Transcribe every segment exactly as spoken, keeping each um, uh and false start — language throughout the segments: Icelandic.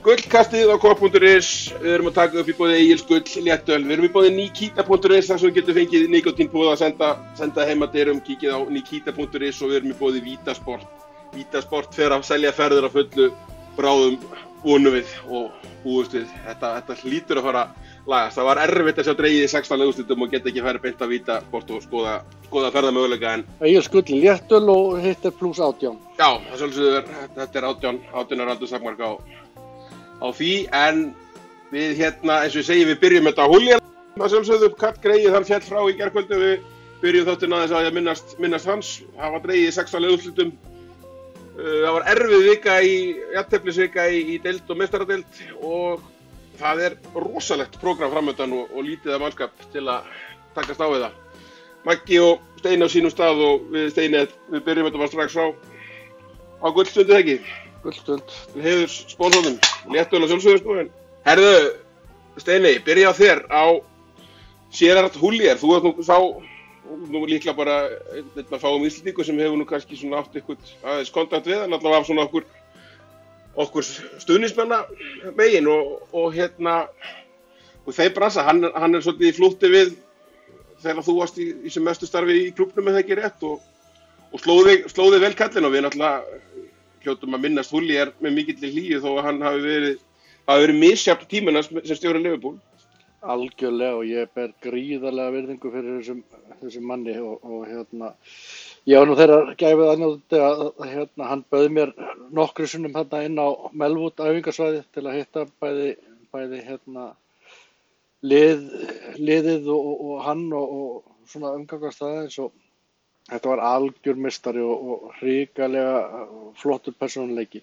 Gullkastið á Coop punktur is, við erum að taka upp í boði Egils Gull, léttöl, við erum í boði Nikita punktur is þar sem við getum fengið nikótínpúða að senda, senda heimadyrum, kíkið á Nikita punktur is og við erum í boði Vítasport. Vítasport fer að selja ferðir á fullu bráðum vonum við og búumst við, þetta, þetta hlýtur að fara lagast. Það var erfitt að sjá dregið í sextán úrslitum og geta ekki farið beint að Vítasport og skoða, skoða ferðamöguleika en Egils Gull léttöl og hitt er pluss átján. Já, það sjálfsögðu er, þetta er átján, átján er aldurstakmark á á því, en við hérna, eins og ég segi, við byrjum þetta á Julian. Það sjálfsögðu, Karl Greið, hann fjall frá í gærkvöldi og við byrjum þáttinn aðeins að minnast, minnast hans. Það var dregið í sextán úrslitum. Það var erfið vika í, jafnteflisvika í, í deild og meistaradeild og það er rosalegt prógram framöndan og, og lítið af mannskap til að takast á við það. Maggi og Steini á sínum stað og við Steini, við byrjum þetta bara strax á, á gullstundu ekki. Gullstund. Til heiðurs spónsónum, léttöl og sjálfsögðu sko en. Herðu, Steini, byrja á þér á Gerard Houllier. Þú ert nú sá, nú líklega bara einn að fá um Íslendingu sem hefur nú kannski svona átt eitthvað aðeins kontakt við hann, allavega af svona okkur, okkur stuðningsmenna megin og, og hérna, og þeir bransa, hann, hann er svolítið í flútti við þegar þú varst í, í sem mestu starfi í klúbbnum eða ekki rétt og, og slóði, slóði vel kallinn og við náttúrulega hljótum að minnast Houllier með mikilli hlýju þó að hann hafi verið, hafi verið misjafn tíminn sem stjóri Liverpool. Algjörlega og ég ber gríðarlega virðingu fyrir þessum, þessum manni og, og hérna, ég var nú þeirra gæfið aðnjóti að, að hérna, hann bauð mér nokkru sinnum hérna inn á Melwood æfingasvæði til að hitta bæði, bæði hérna, lið, liðið og, og, og hann og, og svona umgangast aðeins og þetta var algjör meistari og, og hrikalega flottur persónuleiki.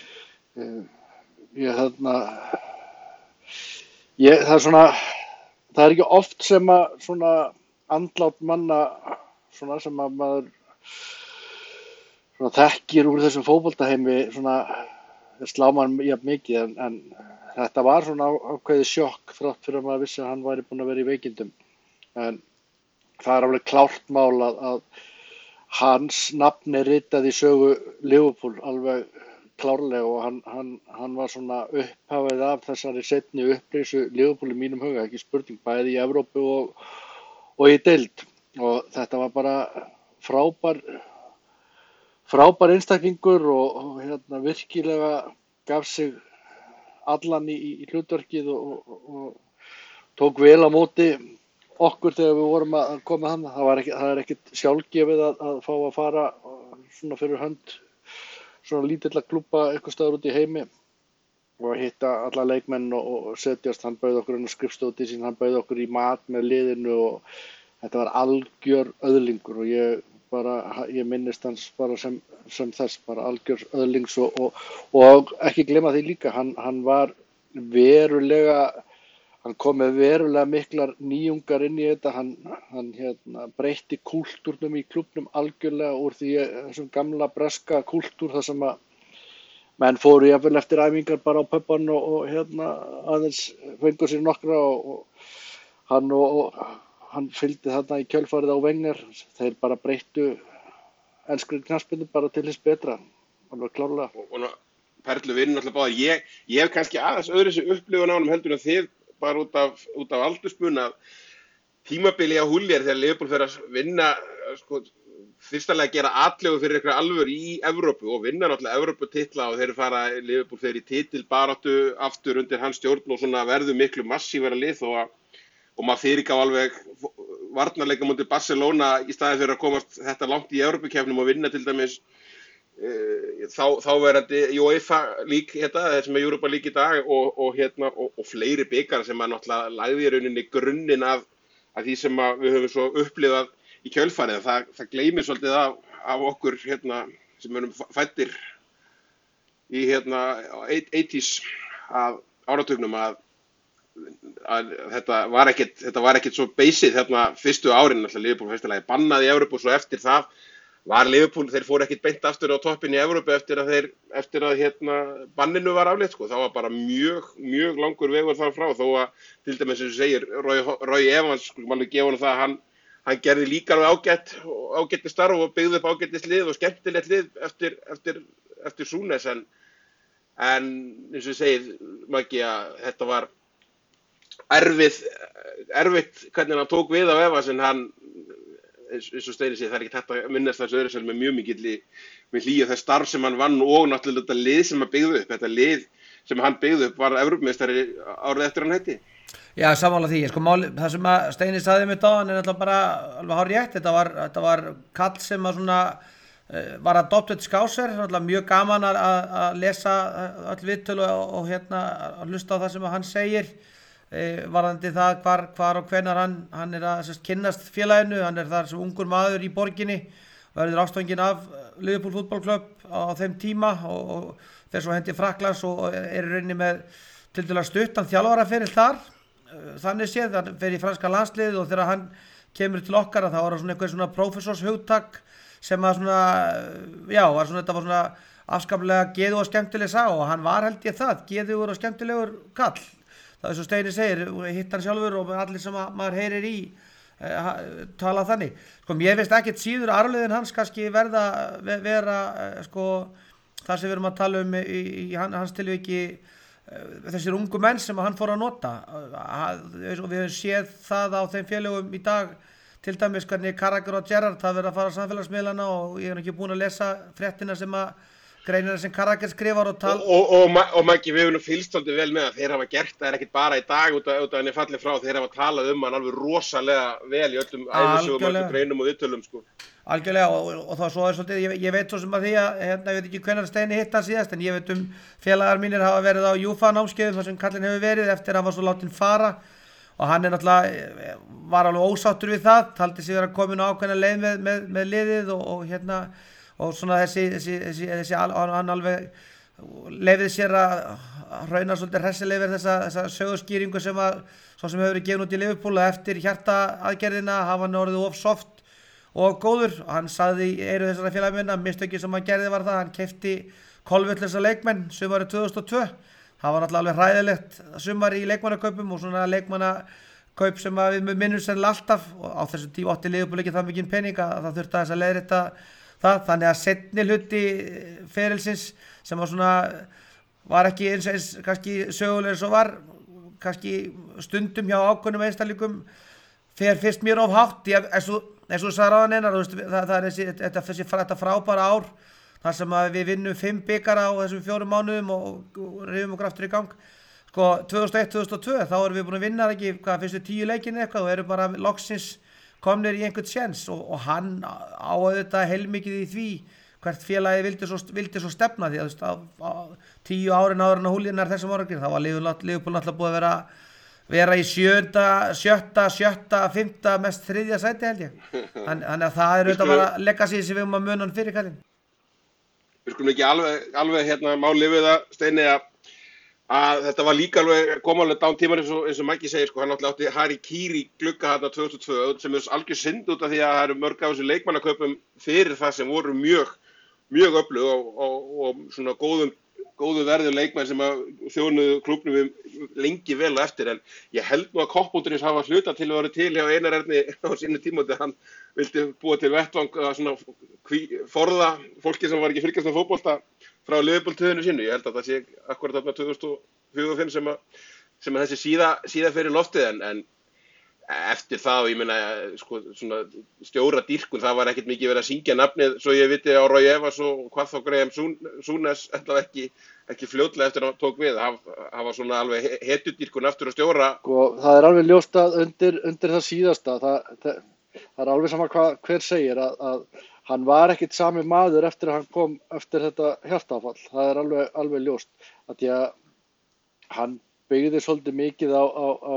Ég þarna, ég, það er svona, það er ekki oft sem að svona andlát manna svona sem að maður svona þekkir úr þessum fótboltaheimi svona slá mann jafn mikið en, en þetta var svona ákveðið sjokk þrátt fyrir að maður vissi að hann væri búinn að vera í veikindum. En það er alveg klárt mál að, að hans nafn er ritað í sögu Liverpool alveg klárlega og hann, hann, hann var svona upphafið af þessari seinni upprisu Liverpool í mínum huga, ekki spurning, bæði í Evrópu og, og í deild og þetta var bara frábær, frábær einstaklingur og, og hérna virkilega gaf sig allan í, í hlutverkið og, og, og tók vel á móti okkur þegar við vorum að koma hann. Það var ekki, það er ekkert sjálfgefið að, að fá að fara svona fyrir hönd svona lítilla klúbba eitthvað staðar út í heimi og hitta alla leikmenn og, og setjast. Hann bauð okkur inn á skrifstofu sín, hann bauð okkur í mat með liðinu og þetta var algjör öðlingur og ég bara, ég minnist hans bara sem, sem þess, bara algjör öðlings og, og, og ekki gleyma því líka, hann, hann var verulega Hann kom með verulega miklar nýjungar inn í þetta, hann, hann hérna, breytti kúltúrnum í klúbbnum algjörlega úr því þessum gamla breska kúltúr þar sem að menn fóru jafnvel eftir æfingar bara á pubban og, og hérna aðeins fengu sér nokkra og, og hann og, og hann fylgdi þarna í kjölfarið á Wenger, þeir bara breyttu enskri knattspyrnu bara til hins betra, alveg klárlega. Og, og Perlu vinur náttúrulega báðir, ég, ég hef kannski aðeins öðru þessi upplifun á honum heldur en þið bara út af, út af aldursmun að tímabili á Houllier þegar Liverpool fer að vinna, sko, fyrstanlega gera atlegu fyrir eitthvað alvör í Evrópu og vinna náttúrulega Evróputitla og þeir fara, Liverpool fer í titilbaráttu aftur undir hans stjórn og svona verður miklu massívara lið og, að, og maður fyrirgaf alveg varnarleika mútið Barcelona í staði fyrir að komast þetta langt í Evrópukeppnum og vinna til dæmis þá þá verandi UEFA lík þetta sem er Europa lík í dag og og hérna og, og fleiri bikar sem að náttúrulega lagði í rauninni grunninn af af því sem að við höfum svo upplifað í kjölfarið. Það það gleymir svolítið af, af okkur hérna sem erum fæddir í hérna eighties að áratugnum að að þetta var ekkert þetta var ekkert svo beysið þarna fyrstu árin alltaf Liverpool fyrstulega bannað í Evrópu og svo eftir það var Liverpool, þeir fóru ekkert beint aftur á toppinn í Evrópu eftir að þeir, eftir að hérna banninu var aflétt sko, það var bara mjög, mjög langur vegur þar frá þó að til dæmis sem þú segir, Roy, Roy Evans, skulum alveg gefa honum það að hann, hann gerði líka alveg ágætt, ágætti starf og byggði upp ágættis lið og skemmtilegt lið eftir, eftir, eftir Súnes en, en eins og ég segið, Maggi, að þetta var erfið, erfitt hvernig hann tók við á Evans, en hann, eins og Steini segir, það er ekki hægt að minnast þessu öðru með mjög mikilli með hlýju þess starf sem hann vann og náttúrulega þetta lið sem hann byggði upp. Þetta lið sem hann byggði upp var Evrópumeistari árið eftir hann hætti. Já, sammála því. Sko, máli, það sem að Steini sagði mér á hann er alltaf bara alveg hárrétt. Þetta var, þetta var kall sem að svona var adopted Scouser, mjög gaman að, að lesa öll viðtöl og, og hérna að hlusta á það sem hann segir e, varðandi það hvar, hvar og hvenar hann, hann er að sérst, kynnast félaginu, hann er þar sem ungur maður í borginni, verður ástfanginn af Liverpool Football Club á, á þeim tíma og, og fer svo hendi Frakklands og er í rauninni með tiltölulega stuttan þjálfaraferil þar, þannig séð, hann fer í franska landslið og þegar hann kemur til okkar þá var það svona eitthvað svona prófessorshugtak sem að svona, já, var svona, þetta var svona afskaplega geðu og skemmtileg sá og hann var held ég það, geðugur og skemmtilegur kall. Það er svo Steini segir, hitt hann sjálfur og allir sem að, maður heyrir í eh, tala þannig. Sko, ég veist ekkert síður arfleiðin hans kannski verða, vera, eh, sko, það sem við erum að tala um í, í hans tilviki, eh, þessir ungu menn sem hann fór að nota. Við höfum séð það á þeim félögum í dag, til dæmis hvernig Carragher og Gerrard það verið að fara á samfélagsmiðlana og ég er ekki búin að lesa fréttina sem að greinina sem Carragher skrifar og tal. Og, og, og, og Maggi, við hefum nú fylgst svolítið vel með að þeir hafa gert það er ekkert bara í dag út af, út af henni fallið frá, þeir hafa talað um hann alveg rosalega vel í öllum æfisögum, öllum greinum og viðtölum sko. Algjörlega og, og, og þá svo er svolítið, ég, ég veit svo sem að því að, hérna, ég veit ekki hvenær Steini hitt hann síðast en ég veit um félagar mínir hafa verið á Júfa námskeiðum þar sem kallinn hefur verið eftir að hann var svo látinn fara. Og hann er náttúrulega, var alveg ósáttur við það, taldi sig vera komin á ákveðna leið með, með, með liðið og, og hérna, og svona þessi, þessi, þessi, þessi hann alveg leyfið sér að hrauna svolítið hressilega yfir þessa, þessa sögurskýringu sem að, svo sem hefur verið gefin út í Liverpool að eftir hjartaaðgerðina hafa hann orðið of soft og góður. Og hann sagði í eyru þessara félagminna, mistökið sem hann gerði var það, hann keypti kolvillausa leikmenn sumarið tvö þúsund og tvö. Það var náttúrulega alveg hræðilegt sumar í leikmannakaupum og svona leikmannakaup sem við minnum sennilega alltaf og á þessu tíu átti Liverpool ekki það mikinn pening að það þurfti aðeins að leiðrétta það. Þannig að seinni hluti ferilsins sem var svona, var ekki eins eins kannski sögulegur svo var, kannski stundum hjá ákveðnum einstaklingur fer fyrst mér of hátt, ég, eins og þú sagði ráðan einar, það, það er þessi, þetta, þessi, þetta frábæra ár, þar sem að við vinnum fimm bikara á þessum fjórum mánuðum og, og rifum okkur aftur í gang. Sko, tvö þúsund og eitt til tvö þúsund og tvö, þá erum við búin að vinna ekki, hvað, fyrstu tíu leikinni eitthvað og erum bara loksins komnir í einhvern séns og, og hann á auðvitað heilmikið í því hvert félagi vildi svo, vildi svo stefna því að þú veist, á, á tíu árin áður en að húlínar þessum árangri, þá var Liverpool náttúrulega búið að vera, vera í sjönda, sjötta, sjötta, fimmta, mest þriðja sæti held ég. Þann, þannig að það er auðvitað bara legacy sem við um að muna hann fyrir kallinn. Við skulum ekki alveg, alveg hérna máli við það, Steini, að, að þetta var líka alveg, kom alveg dán tímar eins og, eins og Maggi segir, sko, hann náttúrulega átti Harry Kiri glugga hérna tvö þúsund og tvö, sem er algjör synd út af því að það eru mörg af þessu leikmannakaupum fyrir það sem voru mjög, mjög öflug og, og, og svona góðum, góðu verðu leikmenn sem að þjónuðu klúbbnum við lengi vel og eftir, en ég held nú að Kopp.is hafa hluta til að vera til hjá Einar Erni á sínu tíma þegar hann vildi búa til vettvang að svona hví, forða fólki sem var ekki fylgjast með fótbolta frá Liverpool-töðinu sínu. Ég held að það sé akkurat þarna tvö þúsund og fjögur og fimm sem að, sem að þessi síða, síða fyrir loftið, en, en eftir það og ég meina sko, svona stjóra dýrkun, það var ekkert mikið verið að syngja nafnið, svo ég viti á Roy Evans og hvað þá Graham Souness allavega ekki, ekki fljótlega eftir að hann tók við, það var svona alveg hetjudýrkun aftur að stjóra. Og það er alveg ljóst að undir, undir það síðasta, það, það, það er alveg sama hvað hver segir að, að hann var ekkert sami maður eftir að hann kom eftir þetta hjartaáfall, það er alveg, alveg ljóst, að því að hann byggði svolítið mikið á, á, á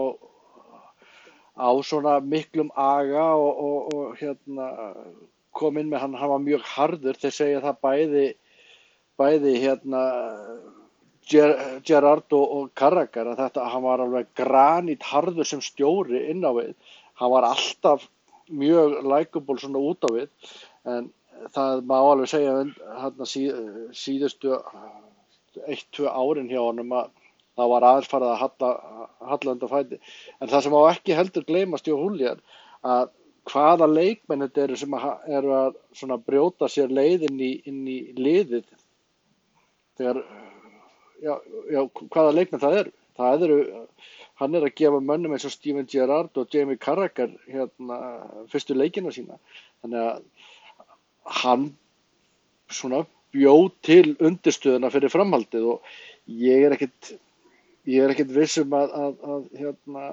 á svona miklum aga og, og, og hérna kom inn með hann, hann var mjög harður, þeir segja það bæði, bæði hérna Ger, Gerrard og, og Carragher, að þetta, hann var alveg granít harður sem stjóri inn á við, hann var alltaf mjög likeable svona út á við, en það má alveg segja hérna síð, síðustu eitt, tvö árin hjá honum að það var aðeins farið að halla, halla undan fæti. En það sem á ekki heldur gleymast hjá Julian, að hvaða leikmenn þetta eru sem að, eru að svona brjóta sér leið inn í, inn í liðið. Þegar já, já, hvaða leikmenn það eru. Það eru, hann er að gefa mönnum eins og Steven Gerrard og Jamie Carragher hérna fyrstu leikina sína. Þannig að hann svona bjóð til undirstöðuna fyrir framhaldið og ég er ekkit, ég er ekkit viss um að, að, að hérna,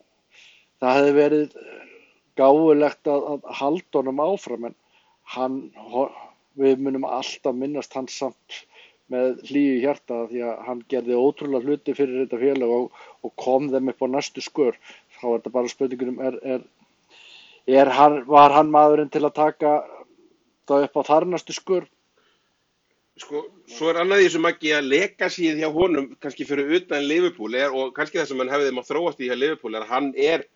það hefði verið gáfulegt að, að halda honum áfram en hann, við munum alltaf minnast hans samt með hlýju hjarta því að hann gerði ótrúlega hluti fyrir þetta félag og, og kom þeim upp á næstu skör. Þá er þetta bara spurningunum, er, er, er hann, var hann maðurinn til að taka það upp á þar næstu skör? Sko, svo er annað í þessu Maggi að legacyið hjá honum, kannski fyrir utan Liverpool, er, og kannski það sem hann hefði mátt þróast í hjá Liverpool, er að hann er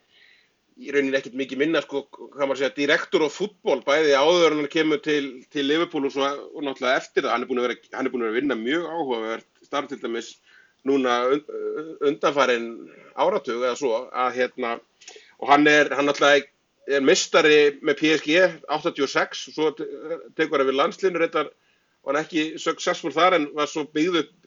í rauninni ekkert mikið minna, sko, hvað maður segja, direktor á fútbol, bæði áður en hann kemur til, til Liverpool og, svo, og náttúrulega eftir það. Hann er búin að vera, hann er búin að vera vinna mjög áhugavert starf til dæmis núna undanfarin áratug eða svo, að hérna, og hann er, hann náttúrulega er meistari með P S G áttatíu og sex, og svo tekur hann við landsliðinu reyndar, og hann ekki successful þar en var svo byggð upp.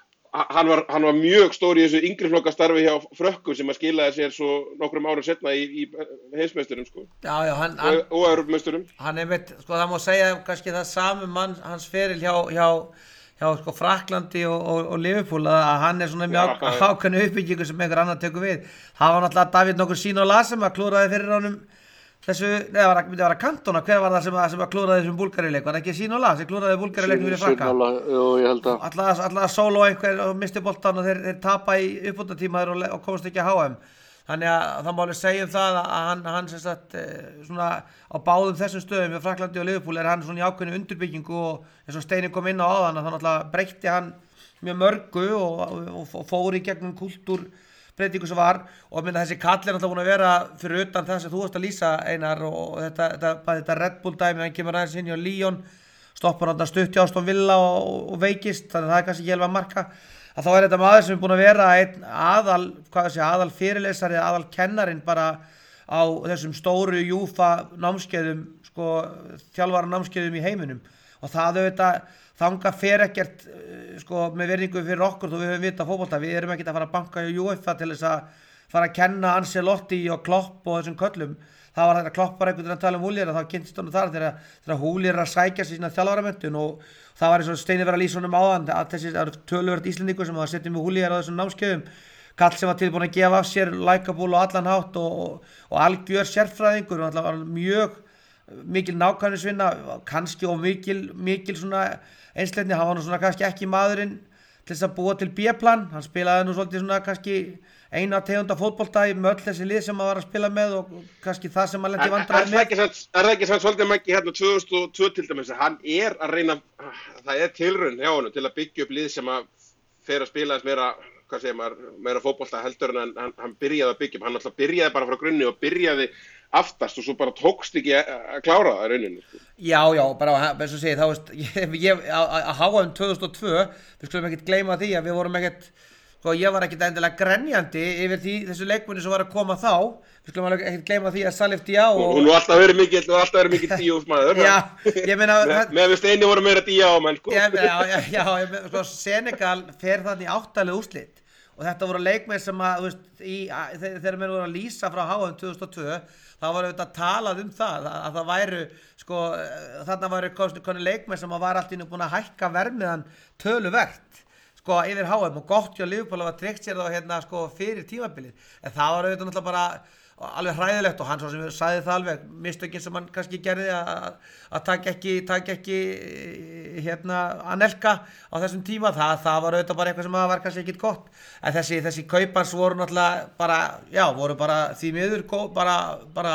Hann var, hann var mjög stór í þessu yngri flokka starfi hjá Frökkum sem að skilaði sér svo nokkrum árum setna í, í heimsmeisturum sko. Já, já, hann, og, og Evrópumeisturum. Hann er veit, sko það má segja kannski það sami mann, hans feril hjá, hjá, hjá sko Frakklandi og, og, og Liverpool að hann er svona mjög ákveðnu uppbyggingu sem einhver annar tekur við. Það var náttúrulega David nokkur sín og las sem að klúraði fyrir honum þessu, neða það var, var að Cantona, hver var það sem að, sem að klúraði þessum Búlgarileik, var það ekki Sínola sem klúraði Búlgarileiknum fyrir Frakka? Sínola, jú, ég held að. Alltaf, alltaf solo einhver og misti boltan og þeir, þeir tapa í uppbótartímaður og, og komast ekki að H M. Þannig að það má alveg segja um það að hann, hann sem sagt, svona á báðum þessum stöðum hjá Frakklandi og Liverpool er hann svona í ákveðnu undirbyggingu og eins og Steini kom inn á áðan að þannig að breytti hann mjög mörgu og, og, og fór í gegnum kúltúr breytingu sem var og mynda þessi kall er náttúrulega búin að vera fyrir utan það sem þú varst að lýsa Einar og þetta, þetta, þetta Red Bull dæmi, hann kemur aðeins inn hjá Lyon, stoppar hann stutt hjá Aston Villa og, og veikist, þannig að það er kannski ekki alveg að marka, að þá er þetta maður sem er búin að vera einn aðal, hvað sé, aðal fyrirlesari, aðal kennarinn bara á þessum stóru Júfa námskeiðum, sko, þjálfara námskeiðum í heiminum og það auðvitað þanga fer ekkert sko, með virðingu fyrir okkur þó við höfum vita fótbolta, við erum ekkert að fara að banka í UEFA til þess að fara að kenna Ancelotti og Klopp og þessum köllum. Það var þetta Klopp bara einhvern veginn að tala um Húlíra, þá kynntist hann þar þegar, þegar Húlíra að sækja sér sína þjálfaramenntun og það var eins og Steini verið að lýsa honum áðan að þessi töluvert Íslendingur sem var að setja með Húlíra á þessum námskeiðum, kall sem var tilbúin að gefa af sér likeable og allan hátt og, og, og algjör sérfræðingur og alltaf var mjög mikil nákvæmnisvinna, kannski og mikil, mikil svona einsleitni, hann var nú svona kannski ekki maðurinn til þess að búa til B-plan, hann spilaði nú svolítið svona kannski eina tegunda fótbolta í möll þessi lið sem hann var að spila með og kannski það sem hann lendi vandræði með. Er það ekki sann svolítið Maggi hérna tvö þúsund og tvö til dæmis, hann er að reyna, það er tilraun hjá honum til að byggja upp lið sem að fer að spila þess meira, hvað segir maður, meira fótbolta heldur en hann, hann byrjaði að byggja upp, hann alltaf byrjaði bara frá grunni og byrjaði aftast og svo bara tókst ekki að klára það í rauninu. Já, já, bara eins og segið, þá veist, ég, ég, að H M tvö þúsund og tvö, við skulum ekkert gleyma því að við vorum ekkert, sko, ég var ekkert endilega grenjandi yfir því þessu leikmunni sem var að koma þá, við skulum ekkert gleyma því að Salif Diao og... Hún var alltaf verið mikill, og alltaf verið mikill Dios maður. Já, ég meina... Með við Steini voru meira Diao menn, sko. Já, já, já, ég meina, sko, Senegal fer þannig áttalega úrslit og þetta voru leikmenn sem að, þú veist, í, að, þegar mér voru að lýsa frá H M tvö þúsund og tvö, þá var auðvitað talað um það, að, að það væru, sko, þarna væru koni leikmenn sem að var allt innu búin að hækka vermiðan töluvert, sko, yfir H M og gott hjá Liverpool að tryggt sér þá hérna, sko, fyrir tímabilið, en það var auðvitað náttúrulega bara alveg hræðilegt og hann svo sem sagði það alveg, mistökin sem hann kannski gerði að, að taka ekki, taka ekki hérna Anelka á þessum tíma, það, það var auðvitað bara eitthvað sem var kannski ekkit gott, en þessi, þessi kaupans voru náttúrulega bara, já, voru bara því miður, bara, bara,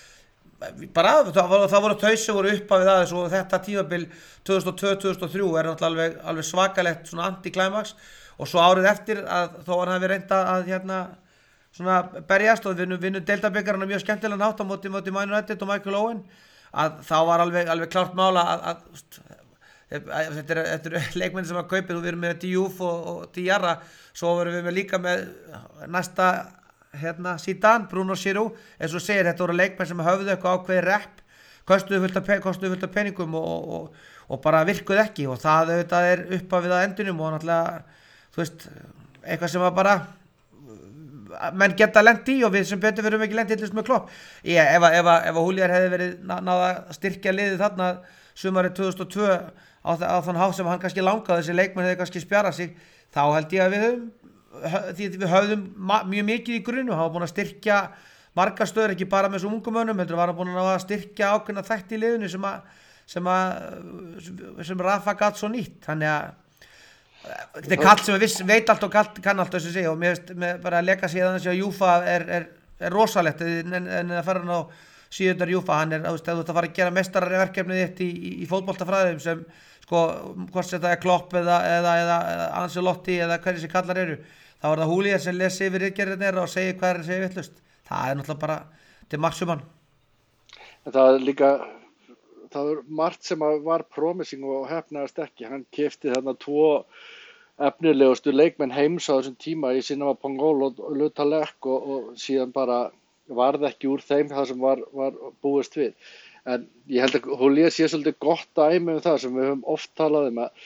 bara, það voru, það voru tauð sem voru upp af við aðeins og þetta tímabil tvö þúsund og tvö til tvö þúsund og þrjú er náttúrulega alveg, alveg svakalegt svona anti-climax og svo árið eftir að þó hann hafi reynda að hérna svona berjast og vinnu, vinnu deildabikarinn mjög skemmtilega nátt á móti, móti Man United og Michael Owen að þá var alveg, alveg klárt mála að, að, að, að þetta er, er leikmenn sem að kaupið og við erum með Diouf og, og Diarra, svo verum við með líka með næsta hérna Zidane, Bruno Giroud, eins og segir þetta voru leikmenn sem höfðu eitthvað ákveði rep, kostuðu fullt af, kostuðu fullt af peningum og, og, og bara virkuð ekki og það auðvitað er upp að við að endunum og náttúrulega þú veist, eitthvað sem var bara menn geta lent í og við sem betur verum ekki lent í þess með Klopp. Ég, ef að, ef að, ef að Húljar hefði verið náða að styrkja liðið þarna sumarið tvö þúsund og tvö á, á þann hátt sem hann kannski langaði, þessi leikmenn hefði kannski spjarað sig, þá held ég að við höfum, því við höfðum mjög mikið í grunnu, hann var búin að styrkja margar stöður, ekki bara með þessum ungum mönnum, heldur var hann búin að styrkja ákveðna þætti í liðinu sem að sem að sem Rafa gat svo nýtt, þannig að þetta er kall sem viss, veit allt og kall, kann allt þessu segja og mér veist bara að leka síðan þessi að Júfa er, er, er rosalegt en, en að fara hann á síðunar Júfa, hann er, þú veist, að þú ert að fara að gera mestarverkefnið þitt í, í, í fótboltafræðum sem, sko, hvort þetta er Klopp eða, eða, eða, eða Ancelotti eða hverju sem kallar eru, þá er það Húljar sem lesi yfir ritgerðirnir og segir hvað er að segja vitlaust, það er náttúrulega bara til maksumann. Það er líka það er margt sem var promising og hefnaðist ekki. Hann keypti þarna tvo efnilegustu leikmenn heims á þessum tíma í Cinema Pongol og Lutalek og, og síðan bara varð ekki úr þeim það sem var, var búist við. En ég held að Húljar sé svolítið gott dæmi um það sem við höfum oft talað um að,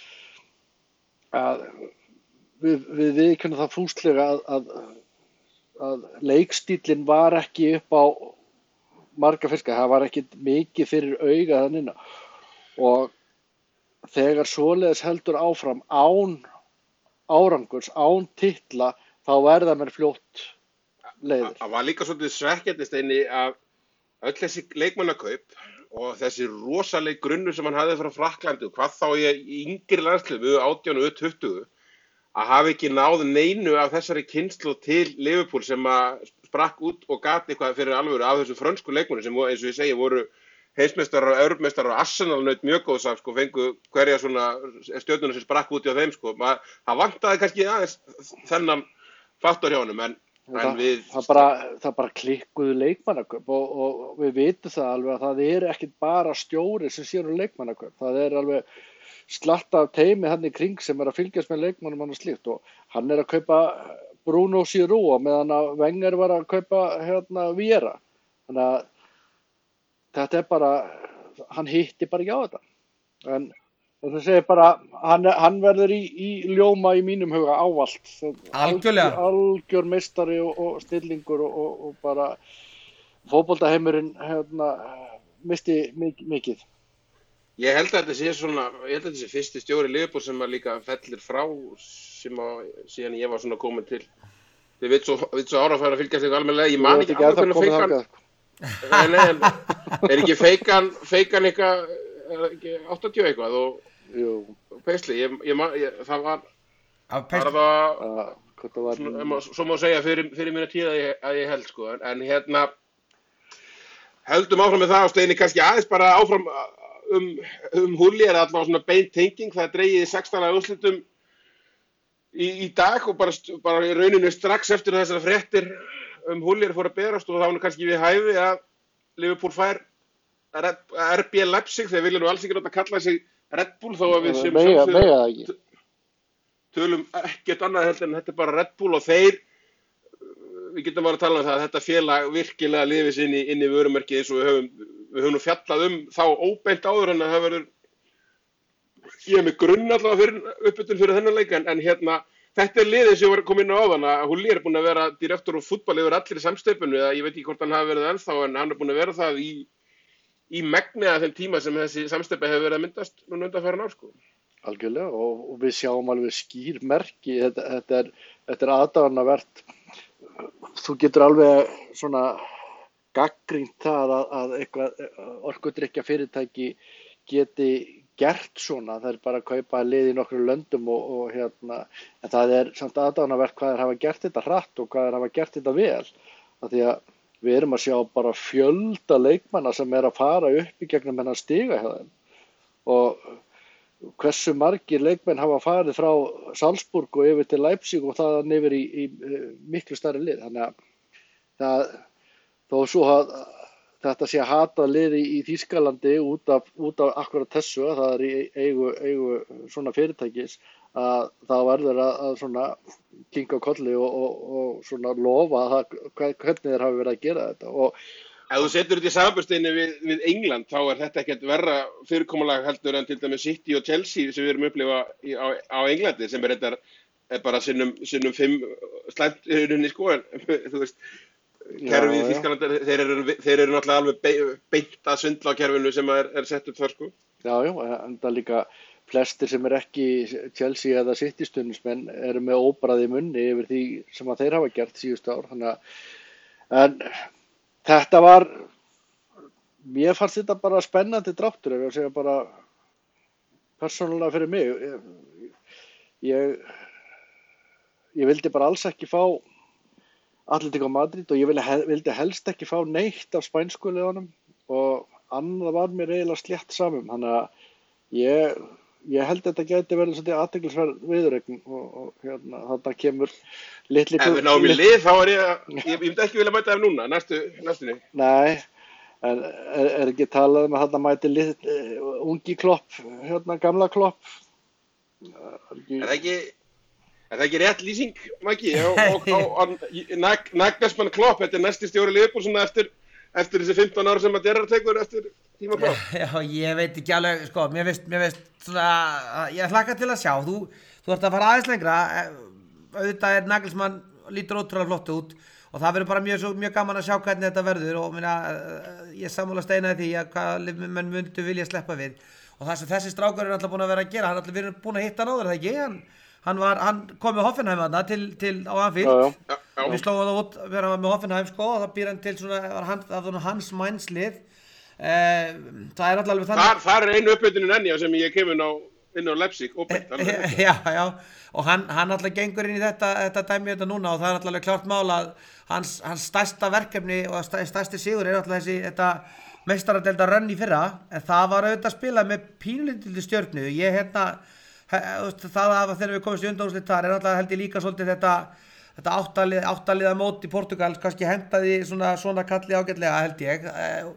að við, við viðurkennum það fúslega að, að, að leikstíllinn var ekki upp á marga fiska, það var ekkit mikið fyrir auga þannig og þegar svoleiðis heldur áfram án árangurs, án titla þá verða mér fljótt leiðir. Það var líka svolítið svekkjandi Steini að öll þessi leikmannakaup og þessi rosaleg grunnur sem hann hafði frá Frakklandi og hvað þá í yngri landsliðum, átján og tuttugu að hafa ekki náð neinu af þessari kynslóð til Liverpool sem að sprakk út og gat eitthvað fyrir alvöru af þessum frönsku leikmönnum sem eins og ég segi voru heimsmeistarar og Evrópumeistarar og Arsenal naut mjög góðs af sko fengu hverja svona stjörnuna sem sprakk út hjá þeim sko. Ma, það vantaði kannski aðeins þennan faktor hjá honum en, en það, við það bara, það bara klikkuðu leikmannaköp og, og við vitum það alveg að það er ekki bara stjóri sem sér um leikmannaköp, það er alveg slatta af teimi hann í kring sem er að fylgjast með leikmannum og slíkt og hann er að kaupa Bruno Giroud meðan að Wenger var að kaupa hérna Vieira. Þannig að þetta er bara, hann hitti bara ekki á þetta. En það segir bara, hann, hann verður í, í ljóma í mínum huga ávallt. Algjörlega. Algjör meistari og, og stillingur og, og, og bara fótboltaheimurinn hérna, misti mikið. Ég held að þetta sé svona, ég held að þetta sé fyrsti stjóri Liverpool sem að líka fellir frá sem að síðan ég var svona komin til þið veit svo, veit svo ára að fara að fylgjast eitthvað almennilega, ég man ekki alveg hvernig feikan nei, nei, en er ekki feikan feikan eitthvað, er ekki áttatíu eitthvað og, og Paisley, ég, ég, ég, það var það var það svona, svo má segja fyrir, fyrir mína tíð að ég, að ég held sko, en, en hérna heldum áfram með það og Steini kannski aðeins bara áfram um, um Húljar er allavega svona beint tenging, það er dregið í sextán að úrslitum í, í dag og bara, bara í rauninu strax eftir þessar fréttir um Húljar fór að berast og þá er kannski við hæfi að Liverpool fær R B Leipzig, þeir vilja nú alls ekki rátt að kalla sig Red Bull þó að við sem mega, mega tölum ekkert annað heldur en þetta er bara Red Bull og þeir við getum bara að tala um það að þetta félag virkilega lifis inn í, inn í vörumerkið eins og við höfum, við höfum nú fjallað um þá óbeint áður en að það verður ég er með grunn allavega fyrir uppbytun fyrir þennan leik en, en hérna þetta er liðið sem var komin inn á áðan að Húljar er búin að vera direktor og fútbol yfir allir í samsteypunu eða ég veit ekki hvort hann hafi verið ennþá en hann er búin að vera það í, í megni að þeim tíma sem þessi samsteypa hefur verið að myndast núna undanfarin ár sko. Algjörlega og, og við sjáum alveg skýr merki, þetta, þetta er, þetta er aðdáunarvert. Þú getur alveg svona gagnrýnt það að, að eitthvað orkudrykkja fyrirtæki geti gert svona, það er bara að kaupa lið í nokkru löndum og, og hérna, en það er samt aðdáunarvert hvað þeir hafa gert þetta hratt og hvað þeir hafa gert þetta vel, af því að við erum að sjá bara fjölda leikmanna sem er að fara upp í gegnum hennar stiga hjá þeim og hversu margir leikmenn hafa farið frá Salzburg og yfir til Leipzig og þaðan yfir í, í miklu stærri lið. Þannig að það, þó svo að þetta sé að hata liði í Þýskalandi út af, út af akkurat þessu að það er í eigu, eigu svona fyrirtækis að það verður að, að svona kinka kolli og, og, og svona lofa að það, hvernig þeir hafi verið að gera þetta og ef þú setur þetta í samanburðinni við, við England þá er þetta ekkert verra fyrirkomulag heldur en til dæmis City og Chelsea sem við erum upplifa í, á, á Englandi sem er þetta er bara sinnum, sinnum fimm slæmt í rauninni sko, en þú veist, kerfið í Já, já. Þýskalandi, þeir eru, þeir eru náttúrulega alveg be- beint að svindla á kerfinu sem er, er sett upp þar sko. Já, já, en það líka flestir sem er ekki Chelsea eða City stuðningsmenn eru með óbragð í munni yfir því sem að þeir hafa gert síðustu ár. Þannig að, en þetta var, mér fannst þetta bara spennandi dráttur, ef ég að segja bara persónulega fyrir mig. Ég, ég, ég vildi bara alls ekki fá Atletico Madrid og ég vildi, vildi helst ekki fá neitt af spænsku liðunum og annað var mér eiginlega slétt samum. Þannig að ég, ég held að þetta gæti verið svolítið athyglisverð viðureign og, og hérna, þarna kemur litli... Ef við náum í lið, þá er ég, ég, ég myndi ekki vilja mæta þeim núna, næstu, næstunni. Nei, en er, er ekki talað um að þarna mæti lið, uh, ungi Klopp, hérna gamla Klopp? Er ekki... Er það ekki, er það ekki rétt lýsing, Maggi? Og, og, og, og Nag, Nagelsmann Klopp, þetta er næsti stjóri Liverpool svona eftir, eftir þessi fimmtán ára sem að Gerrard tekur eftir tíma Klopp. Já, ég veit ekki alveg, sko, mér veist, mér veist svona, ég hlakka til að sjá, þú, þú ert að fara aðeins lengra, auðvitað er Nagelsmann lítur ótrúlega flott út og það verður bara mjög, mjög gaman að sjá hvernig þetta verður og minna, ég sammála steinaði því að hvað menn myndu vilja sleppa við og það sem þessi strákur er alltaf búin að vera að gera, hann er alltaf verið búin að hitta hann áður, það ekki, hann, hann, var, hann kom með Hoffenheim þarna til, til á Anfield, Já, já. við slóðum það út, við erum með Hoffenheim sko og það býr hann til svona, var hann, það var hans mænslið, eh, það er alltaf alveg þannig. Þar, þar er einu uppbytunin enni sem ég kemur inn á, inn á Leipzig og beint. Já, já, og hann, hann alltaf gengur inn í þetta, þetta dæmi þetta núna og það er alltaf alveg klárt mál að hans, hans stærsta verkefni og stærsti sigur er alltaf þessi, þetta meistaradeilda rönn í fyrra, en það var auðvitað að spila með pínulítilli Stjörnu. Ég hérna, það að þegar við komumst í undanúrslit þar er alltaf held ég líka svolítið þetta, þetta áttalið, áttaliða mót í Portugal, kannski hentaði svona, svona kalli ágætlega held ég.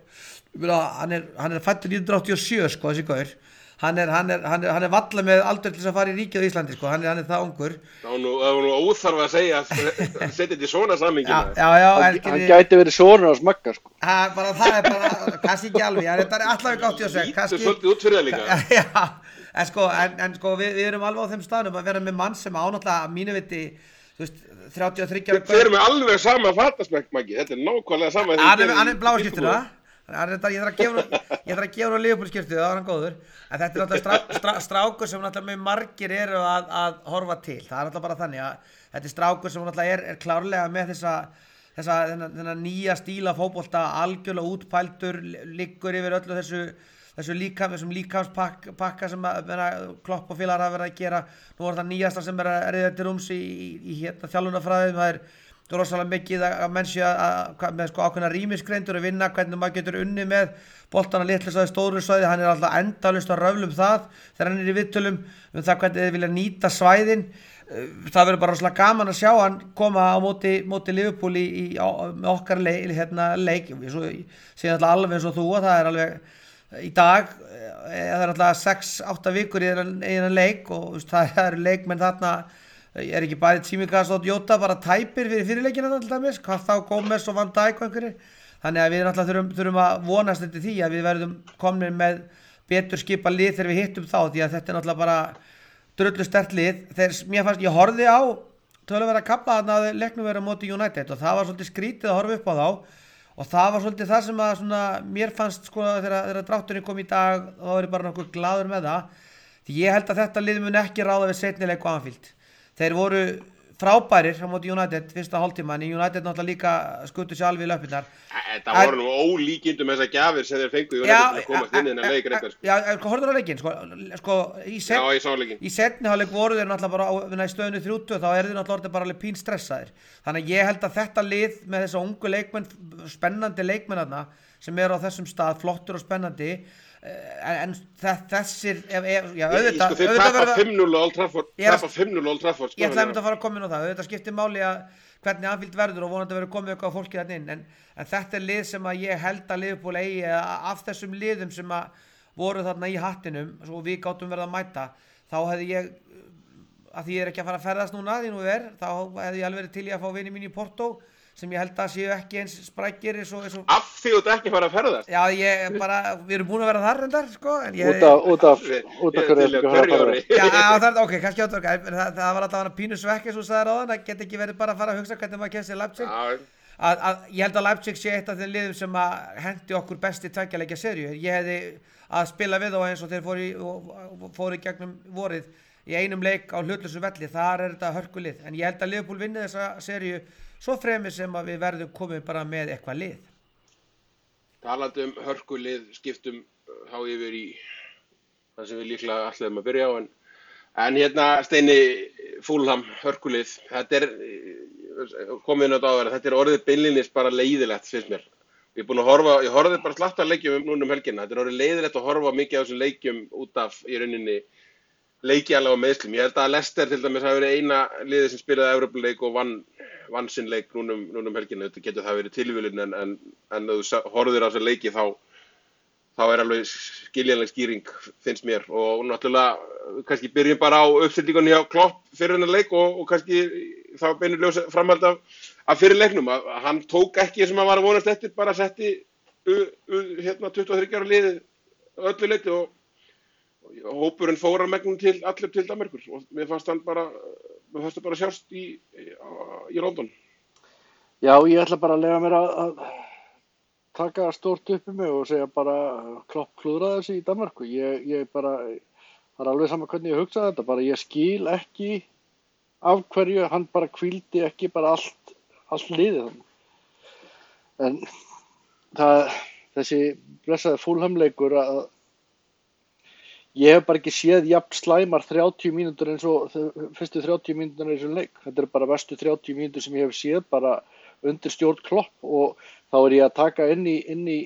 Hann er, hann er fæddur nítján hundruð áttatíu og sjö sko, þessi gaur. Hann er, hann er, hann er, hann er valla með aldur til þess að fara í ríkið á Íslandi sko, hann er, hann er það ungur. Það var nú, það var nú óþarf að segja að setja þetta í svona samhengi. Já, já, já. Hann, hann gæti verið sonur á smagga sko. Ha, bara það er bara, kannski ekki alveg, það er alltaf ekki áttatíu og sex. Lítur svolítið út fyrir það líka. Já, en sko, en, en sko við, við erum alveg á þeim staðnum að vera með mann sem ánáttúrulega að mínu viti, þú veist, þrjátíu og þriggja ára Þeir eru með alveg sama fatasmekk, Maggi, þetta er nákvæmlega sama. Hann er, hann er bláa skiptuna. Ég þarf að gefa hann að gefa hann Liverpool skiptu, það var hann góður. En þetta er náttúrulega strá, strá, strákur sem náttúrulega með margir eru að, að horfa til. Það er náttúrulega bara þannig að þetta er strákur sem náttúrulega er, er klárlega með þessa, þessa þennan, þennan nýja stíla fótbolta, algjörlega útpældur, liggur yfir öllu þessu, þessu líkam, þessum líkamspakka sem að, meina, Klopp og félagar hafa verið að gera. Nú er það nýjasta sem er að reyða til rúms í, í, í hérna, þjálfunarfræðum, það er Það er rosalega mikið að menn sé að með sko ákveðna rýmisgreindur og vinna hvernig maður getur unni með boltana litlu svæði, stóru svæði, hann er alltaf endalaust að röflum það þegar hann er í viðtölum um það hvernig þið vilja nýta svæðin. Það verður bara rosalega gaman að sjá hann koma á móti, móti Liverpool í, í á, með okkar leik, hérna, leik. Svo, sé alltaf alveg eins og þú að það er alveg í dag, það er alltaf sex átta vikur í þennan leik og það eru leikmenn þarna. Er ekki bæði Tsimikas og Jota bara tæpir fyrir fyrirleikina til dæmis, hvað þá Gómez og Van Dijk og einhverjir. Þannig að við náttúrulega þurfum, þurfum að vonast eftir því að við verðum komin með betur skipa lið þegar við hittum þá, því að þetta er náttúrulega bara drullu sterkt lið. Þegar mér fannst, ég horfði á töluverða kafla þarna að leiknum vera á móti United og það var svolítið skrítið að horfa upp á þá og það var svolítið það sem að svona, mér fannst sko þegar, þegar drátturinn kom í dag þá var ég bara nokkuð glaður með það. Því ég held að þetta lið mun ekki ráða við seinni leik á Anfield. Þeir voru frábærir á móti United fyrsta hálftíman, í United náttúrulega líka skutu sér alveg í löppirnar. Þetta voru nú ólíkindum þessar gjafir sem þeir fengu í United til að komast inn innan leik reyndar. Já, horfður á leikinn, sko, sko í set, Já, ég sá leikinn. Í setni hálfleik voru þeir náttúrulega bara á í stöðunni þrjú tvö, þá er þeir náttúrulega bara alveg pín stressaðir. Þannig að ég held að þetta lið með þessa ungu leikmenn, spennandi leikmennarna sem eru á þessum stað, flottur og spennandi, en þessir ef, ef, já, auðvitað, sko, þeir tapa fimm núll á Old Trafford tapa fimm núll á Old Trafford sko, ég ætlaði að fara að koma inn á það, auðvitað skiptir máli að hvernig Anfield verður og vonandi verður komið eitthvað fólki þarna inn, en, en þetta er lið sem að ég held að Liverpool eigi af þessum liðum sem að voru þarna í hattinum og við gátum verið að mæta, þá hefði ég að því ég er ekki að fara að ferðast núna því nú er, þá hefði ég alveg verið til í að fá vini mín í Porto sem ég held að séu ekki eins sprækir eins og, eins og... Af því þú ert ekki að fara að ferðast? Já, ég bara, við erum búin að vera þar reyndar, sko, en ég... Út af, út af, út af hverju er ekki að fara að ferðast? Já, það er, ok, kannski átverka, það, það var alltaf hana pínu svekki, svo sagði ráðan, það get ekki verið bara að fara að hugsa hvernig maður kemst í Leipzig. Að, að, ég held að Leipzig sé eitt af þeim liðum sem að hendi okkur besti tveggja seríu. Ég hefði að spila við þá eins og þeir fóru í, fóru í gegnum vorið í einum leik á hlutlausum velli, þar er þetta hörkulið. En ég held að Liverpool vinni þessa seríu svo fremur sem að við verðum komið bara með eitthvað lið. Talandi um hörkulið, skiptum þá yfir í það sem við líklega ætluðum að byrja á. En, en hérna, Steini, Fulham, hörkulið, þetta er, komið inn á þetta, þetta er orðið beinlínis bara leiðilegt, finnst mér. Ég er búin að horfa, ég horfði bara slatt af leikjum núna um helgina. Þetta er orðið leiðilegt að horfa mikið á þessum leikjum út af í rauninni leikjalega og meðslum. Ég held að Leicester til dæmis hafi verið eina liðið sem spilaði Evrópuleik og vann, vann sinn leik núna um, núna um helgina. Þetta getur það verið tilviljun en, en, en ef þú horfðir á þessa leiki þá, þá er alveg skiljanleg skýring, finnst mér. Og náttúrulega kannski byrjum bara á uppstillingunni hjá Klopp fyrir þennan leik og, og kannski þá beinur ljós framhald af, af fyrir leiknum. Að, að hann tók ekki sem hann var að vonast eftir, bara setti u, u, hérna tuttugu og þriggja ára liðið öllu leiti og hópurinn fór að megnum til allir til Danmerkur og mér fannst hann bara mér fannst það bara sjást í, í, í London. Já, ég ætla bara að lega mér að, að taka stórt upp í mig og segja bara Klopp klúðraði þessi í Danmörku. Ég, ég bara, það er alveg sama hvernig ég hugsaði þetta, bara ég skil ekki af hverju hann bara hvíldi ekki bara allt, allt liðið þannig. En það, þessi blessaði Fulham-leikur að ég hef bara ekki séð jafn slæmar þrjátíu mínútur eins og fyrstu þrjátíu mínútur eins og leik. Þetta er bara verstu þrjátíu mínútur sem ég hef séð bara undir stjórn Klopp og þá er ég að taka inn í, inn í,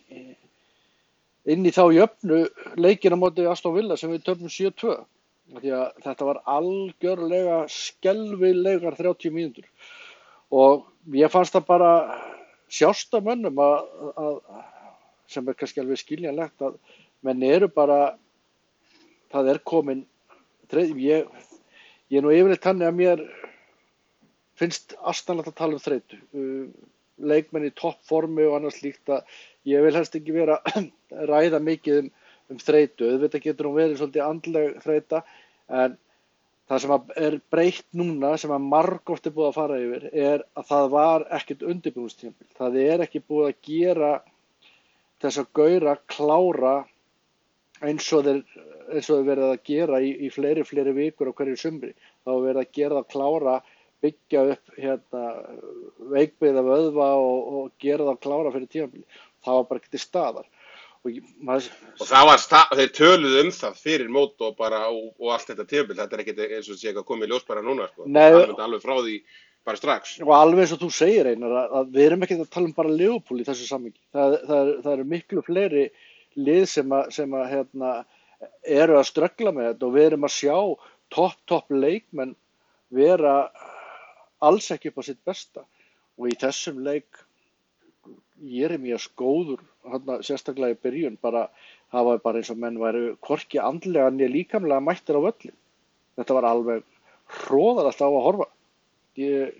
inn í þá jöfnu leikina móti Aston Villa sem við töfum sjö tvö. Því að þetta var algjörlega skelfilegar þrjátíu mínútur og ég fannst það bara sjást af mönnum að, að, sem er kannski alveg skiljanlegt að menn eru bara það er komin, ég, ég er nú yfirleitt þannig að mér finnst astanlegt að tala um þreytu. Leikmenn í toppformi og annars líkt að ég vil helst ekki vera að ræða mikið um, um þreytu. Auðvitað getur hún verið svolítið andleg þreyta en það sem er breytt núna, sem að margoft er búið að fara yfir, er að það var ekkert undirbúningstímabil. Það er ekki búið að gera þess að gaura klára eins og þeir eins og þeir verið að gera í, í fleiri, fleiri vikur á hverju sumri. Þá er verið að gera það klára, byggja upp hérna, veikbyggða vöðva og, og gera það klára fyrir tímabili. Það var bara ekki til staðar. Og, maður... og það var stað, þeir töluðu um það fyrir mót og, bara, og, og allt þetta tímabil. Þetta er ekki eins og sé ekki að koma í ljós bara núna. Sko. Nei, það er alveg frá því bara strax. Og alveg eins og þú segir Einar, að, að við erum ekki að tala um bara Liverpool í þessu samhengi. Það, það, er, það eru miklu fleiri lið sem að, sem að hérna, eru að ströggla með þetta og við erum að sjá topp, topp leikmenn vera alls ekki upp á sitt besta og í þessum leik Jeremías góður, hérna, sérstaklega í byrjun, bara, það var bara eins og menn væru hvorki andlega né líkamlega mættir á völlin. Þetta var alveg hroðalegt á að horfa. Ég,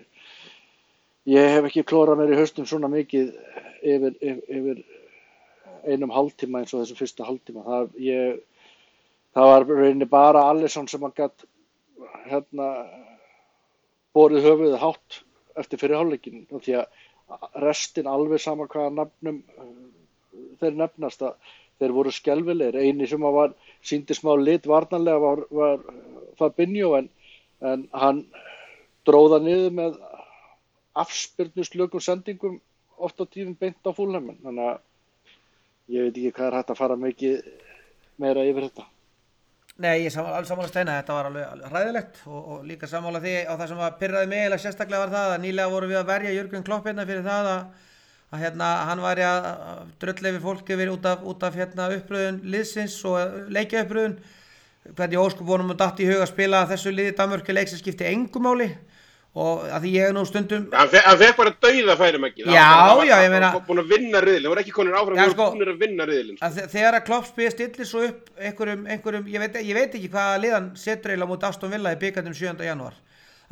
ég hef ekki klórað mér í haustum svona mikið yfir, yfir, yfir einum hálftíma eins og þessum fyrsta hálftíma. Það, ég, það var rauninni bara Alisson sem að gat hérna, borið höfuðið hátt eftir fyrir hálfleikinn og því að restin alveg sama hvaða nafnum þeir nefnast að þeir voru skelfilegir. Eini sem var sýndi smá lit varnarlega var, var Fabinho en, en hann dróða niður með afspyrnuslökum sendingum oft á tíðum beint á Fulham. Þannig að ég veit ekki hvað er hægt að fara mikið meira yfir þetta. Nei, ég alls sammála Steina, þetta var alveg, alveg hræðilegt og, og líka sammála því á það sem að pirraði mig eða sérstaklega var það að nýlega voru við að verja Jürgen Klopp hérna fyrir það að, að hérna, hann væri að drulla yfir fólk yfir út af, út af hérna, uppröðun liðsins og leikja uppröðun hvernig óskubunum og datt í hug að spila þessu liði Danmörku leik sem skipti engu máli og að því ég nú stundum hann fekk bara dauða færum ekki já, já, ég meina hann var búin að vinna riðilinn, hann var ekki konur áfram, hann var búin að vinna riðilinn sko. Þegar að Klopp spila stillir svo upp einhverjum, einhverjum ég, veit, ég veit ekki hvaða liðan setur eiginlega mútið Aston Villa í bikarnum sjöunda janúar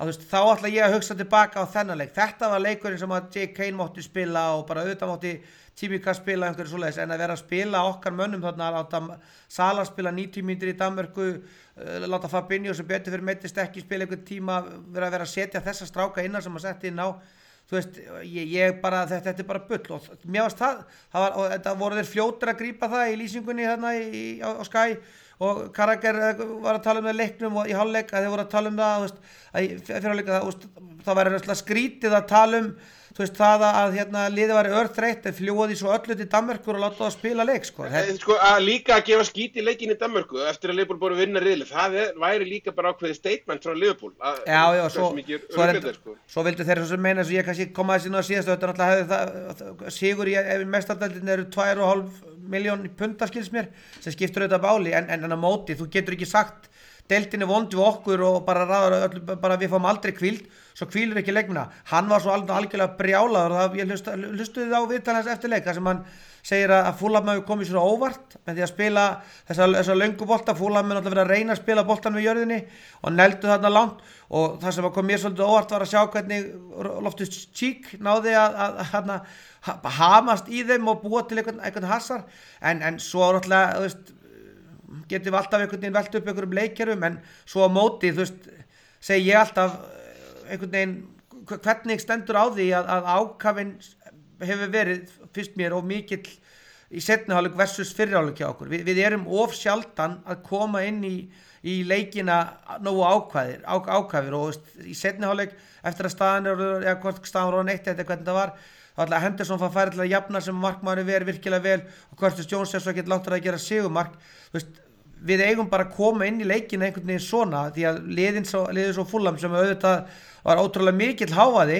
að, þú veist, þá ætla ég að hugsa tilbaka á þennan leik. Þetta var leikurinn sem að Jake Kane mátti spila og bara auðvitað mátti Tímika spila einhverju svoleiðis, en að vera að spila okkar mönnum þarna, að láta Sala spila níutíu mínútur í Danmörku, uh, láta Fabinho sem betur fyrir meiddist ekki spila einhvern tíma, vera að vera að setja þessa stráka innan sem að setja inn á, þú veist, ég, ég bara, þetta, þetta er bara bull og mér varst það, það var, og þetta voru þeir fljótir að grípa það í lýsingunni þarna í, á, á Sky og Carragher var að tala um það leiknum og í hálfleik að þeir voru að tala um það, þú veist, að í fyrirhálfleik að það væri náttúrulega skrítið að tala um þú veist það að hérna liðið væri örþreytt en fljóði svo öllu til Danmörkur og láta það spila leik sko. Þetta... sko að líka að gefa skít í leikin í Danmörku eftir að Liverpool búið að vinna riðli, það er, væri líka bara ákveðið statement frá Liverpool að, já já svo, svo, er, sko. Svo vildu þeir svo sem meina þess að ég kannski koma þessi nú að síðast þetta náttúrulega hefði það sigur í mestardeildinni eru tvær og hálf miljón punda skils mér sem skiptur auðvitað báli en, en, en að móti þú getur ekki sagt deildin er vond við okkur og bara ráður öllu, bara við fáum aldrei hvíld svo hvílur ekki leikmina, hann var svo alveg algjörlega brjálaður og ég hlusta, hlustuði á viðtal hans eftir leik þar sem hann segir að Fulham hafi komið sér óvart með því að spila þessa, þessa löngu bolta, Fulham mun alltaf verið að reyna að spila boltan við jörðinni og neldu þarna langt og það sem kom mér svolítið óvart var að sjá hvernig Loftus-Cheek náði að, að, að, að hamast í þeim og búa til einhvern, einhvern hasar en, en svo alltaf, þú veist getum við alltaf einhvern veginn velt upp einhverjum leikjarum en svo á móti, þú veist, segi ég alltaf einhvern veginn, hvernig stendur á því að, að ákafinn hefur verið, fyrst mér, of mikill í seinni hálfleik versus fyrri hálfleik hjá okkur. Vi, við erum of sjaldan að koma inn í, í leikina nógu ákvæðir, á, ákvæðir og veist, í seinni hálfleik eftir að staðan er, eða hvort staðan var á neitt eftir hvernig það var, þá ætla Henderson fann færi til að jafna sem markmaður verið virkilega vel og Curtis Jones er svo ekki láttur að gera sigumark, þú veist, við eigum bara að koma inn í leikina einhvern veginn svona því að liðin svo, liðin svo Fulham sem auðvitað var ótrúlega mikill hávaði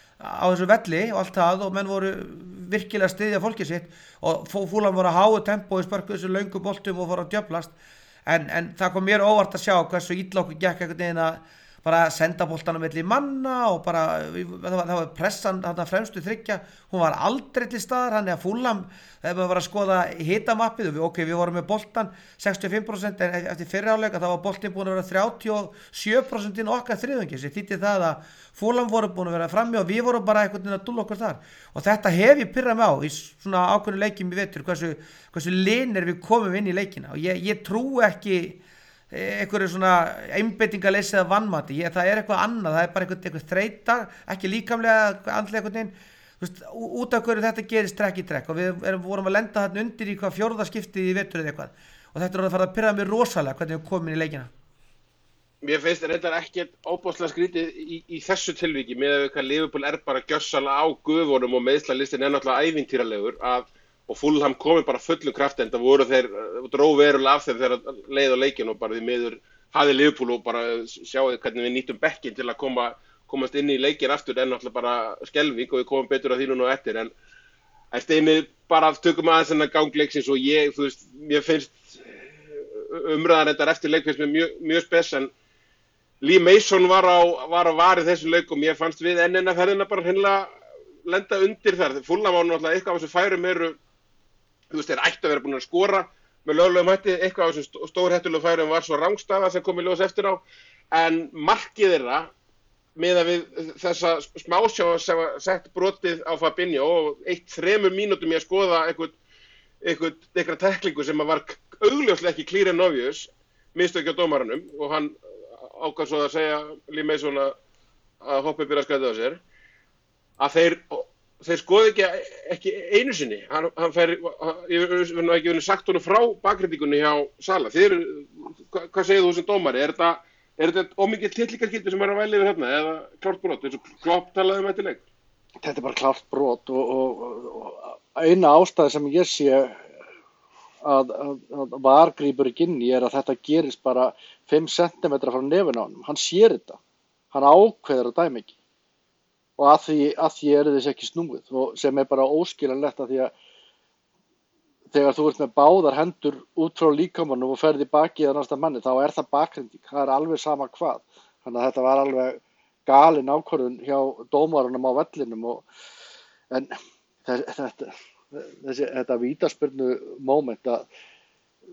á þessu velli og allt það og menn voru virkilega að styðja fólkið sitt og Fulham voru að háu tempo í spörku þessu löngu boltum og fóru að djöflast en, en það kom mér óvart að sjá hversu illa okkur gekk einhvern veginn að bara senda boltan á milli manna og bara það var, það var pressan þarna fremstu þriggja hún var aldrei til staðar þannig að Fulham þegar maður var að skoða hitamappið og við, ok, við vorum með boltan sextíu og fimm prósent en eftir fyrri hálfleik þá var boltin búin að vera þrjátíu og sjö prósent inn okkar þriðungi sem þýddi það að Fulham voru búin að vera frammi og við vorum bara einhvern veginn að dúlla okkur þar og þetta hef ég pirrað mig á í svona ákveðnu leikjum í vetur hversu, hversu linir við komum inn í leikina og ég, ég trú ekki einhverju svona einbeitingarleysi eða vanmati, ég, það er eitthvað annað, það er bara einhver, einhver þreyta, ekki líkamlega andlega einhvern veginn, þú veist, út af hverju þetta gerist trekk í trekk og við erum, vorum að lenda þarna undir í hvað fjórða skiptið í vetur eða eitthvað og þetta er að fara að pirra mig rosalega hvernig við komum inn í leikina. Mér finnst reyndar ekkert óbúslega skrítið í, í þessu tilviki með hvað Liverpool er bara gjössalega á gufunum og meðslalistin er náttúrulega ævintýralegur að og Fulham komi bara fullum kraft en það voru þeir dró verulega af þeim þegar leið á leikin og bara því miður hafði Liverpool og bara sjáðu hvernig við nýttum bekkin til að koma, komast inn í leikin aftur en náttúrulega bara skelving og við komum betur að því nú eftir en en Steini bara tökum aðeins þennan gangleiksins og ég, þú veist, mér finnst umræðan þetta eftir leik finnst mér mjög, mjög spes en Lee Mason var á, var á varið þessu leik og mér fannst við enn enn að ferðina bara hennilega lenda undir þar, Fulham var náttúrulega eitthvað af þessu færum eru þú veist, þeir ættu að vera búin að skora með löglegum hætti, eitthvað á þessum stórhættulegu færum var svo rangstaða sem kom í ljós eftir á en markið þeirra miðað við þessa smásjá sem var sett brotið á Fabinho og eitt þremur mínútum í að skoða eitthvað, eitthvað, eitthvað teklingu sem var augljóslega ekki clear and obvious mistök hjá dómaranum og hann ákvað svo að segja Lee Mason að, að hoppa upp í raskæði á sér að þeir þeir skoði ekki, ekki einu sinni hann, hann fær, ég verður nú ekki verið sagt honum frá bakrætingunni hjá Sala þeir, hva, hvað segir þú sem dómari er þetta, er þetta ómikið titlingargildi sem er að væli yfir hérna eða klárt brot eins og Klopp talaði um þetta leik þetta er bara klárt brot og, og, og eina ástæði sem ég sé að, að, að var grípur ekki inn í er að þetta gerist bara fimm sentimetra frá nefinu á honum hann sér þetta, hann ákveður að dæmi ekki og að því, að því er þess ekki snúið og sem er bara óskiljanlegt að því að þegar þú ert með báðar hendur út frá líkamanum og ferði baki eða næsta manni þá er það bakhrinding, það er alveg sama hvað þannig að þetta var alveg galin ákvörðun hjá dómarunum á vellinum og en þetta, þessi, þetta vítaspyrnu moment að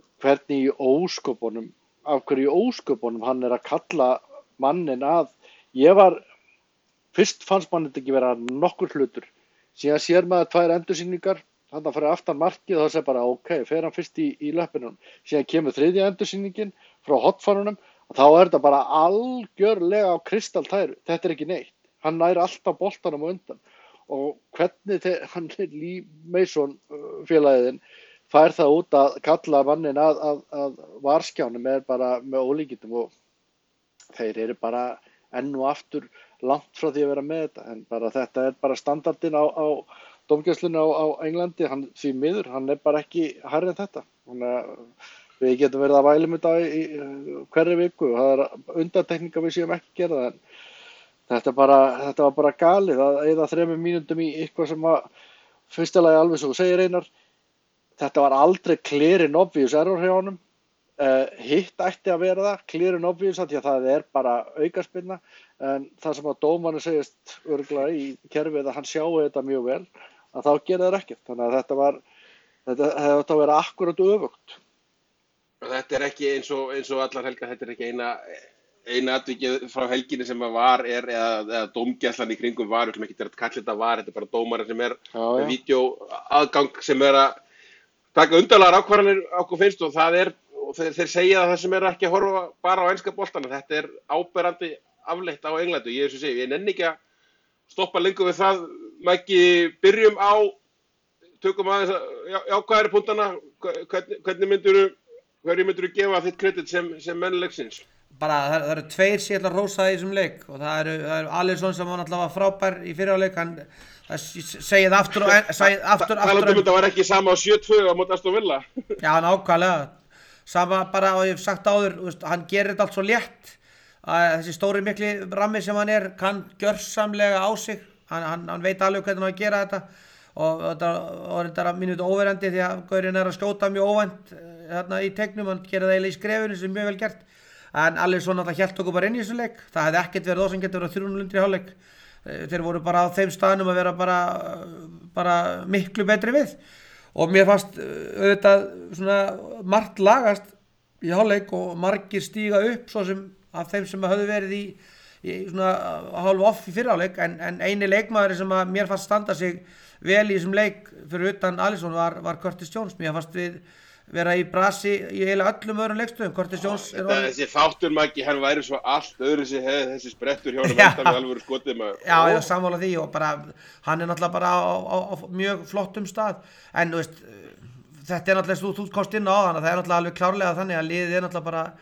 hvernig í ósköpunum af hverju í ósköpunum hann er að kalla mannin að ég var, fyrst fannst mann þetta ekki vera nokkur hlutur, síðan sér maður tvær endursýningar, hann að fara aftan markið og það sé bara ok, fer hann fyrst í, í löppinum, síðan kemur þriðja endursýningin frá hotfárunum og þá er þetta bara algjörlega á kristaltæru, þetta er ekki neitt, hann næri alltaf boltanum og undan og hvernig þeir, hann er Lee Mason félagiðinn fær það út að kalla mannin að, að, að varskjánum er bara með ólíkindum og þeir eru bara enn og aftur langt frá því að vera með þetta en bara þetta er bara standardinn á, á dómgæslunni á, á Englandi, hann því miður, hann er bara ekki hærri en þetta. Þannig að við getum verið að vælum þetta í, í hverri viku og það er undantekningar við séum ekki gera það en þetta, bara, þetta var bara galið að eyða þremur mínútum í eitthvað sem að fyrsta lagi alveg svo segir Einar, þetta var aldrei clear and obvious error hjá honum, uh, hitt ætti að vera það, clear and obvious því að það er bara aukaspinna en það sem að dómarinn segist örugglega í kerfið að hann sjáu þetta mjög vel að þá gera það ekkert, þannig að þetta var þetta hefði átt að vera akkurat öfugt. Þetta er ekki eins og, eins og allar helgar, þetta er ekki eina eina atvikið frá helginni sem að var er eða, eða dómgæslan í kringum var, við ætlum ekki að kalla þetta var, þetta er bara dómarinn sem er Já, með já. vídeóaðgang sem er að taka undarlegar ákvarðanir okkur finnst og það er, og þeir, þeir segja það sem er ekki að horfa bara á enska boltana, þetta er áberandi afleitt á Englandi og ég er svo segi, ég nenni ekki að stoppa lengur við það, Maggi, byrjum á, tökum aðeins að jákvæðari punktana, hvernig, hvernig myndirðu, hverju myndirðu gefa þitt kredit sem, sem menn leiksins? Bara það, það eru tveir sér að rósa í þessum leik og það eru, það eru Alisson sem var náttúrulega frábær í fyrirháleik, hann það segið aftur og segið aftur aftur. Talandi um þetta var ekki sama á sjö tvö á móti Aston Villa. Já, nákvæmlega. Sama bara og ég hef sagt áður, veist, hann gerir þetta allt svo létt að þessi stóri mikli rammi sem hann er kann gjörsamlega á sig. Hann, hann, hann veit alveg hvernig hann á að gera þetta og þetta og þetta er mínútu óverandi því að gaurinn er að skjóta mjög óvænt þarna í tegnum, hann gerir það eiginlega í skrefinu sem er mjög vel gert. En Alisson alltaf hélt okkur bara inn í þessu leik, það hefði ekkert verið þá sem getur verið þrjú núll í hálfleik, þeir voru bara á þeim staðnum að vera bara, bara miklu betri við og mér fannst auðvitað svona margt lagast í hálfleik og margir stíga upp svo sem af þeim sem höfðu verið í, í svona hálf off í fyrri hálfleik en, en eini leikmaður sem að mér fannst standa sig vel í þessum leik fyrir utan Alisson var, var Curtis Jones, mér fannst við vera í brasi í heila öllum öðrum leikstöðum. Curtis Jones er orðið... Þessi þáttur Maggi, hann væri svo allt öðru sem hefði þessi sprettur hjá hann þetta með alveg skotið maður. Já, já, sammála því og bara, hann er náttúrulega bara á, á, á mjög flottum stað. En, þú veist, þetta er náttúrulega, þú, þú komst inn á þann, það er náttúrulega alveg klárlega þannig að liðið er náttúrulega bara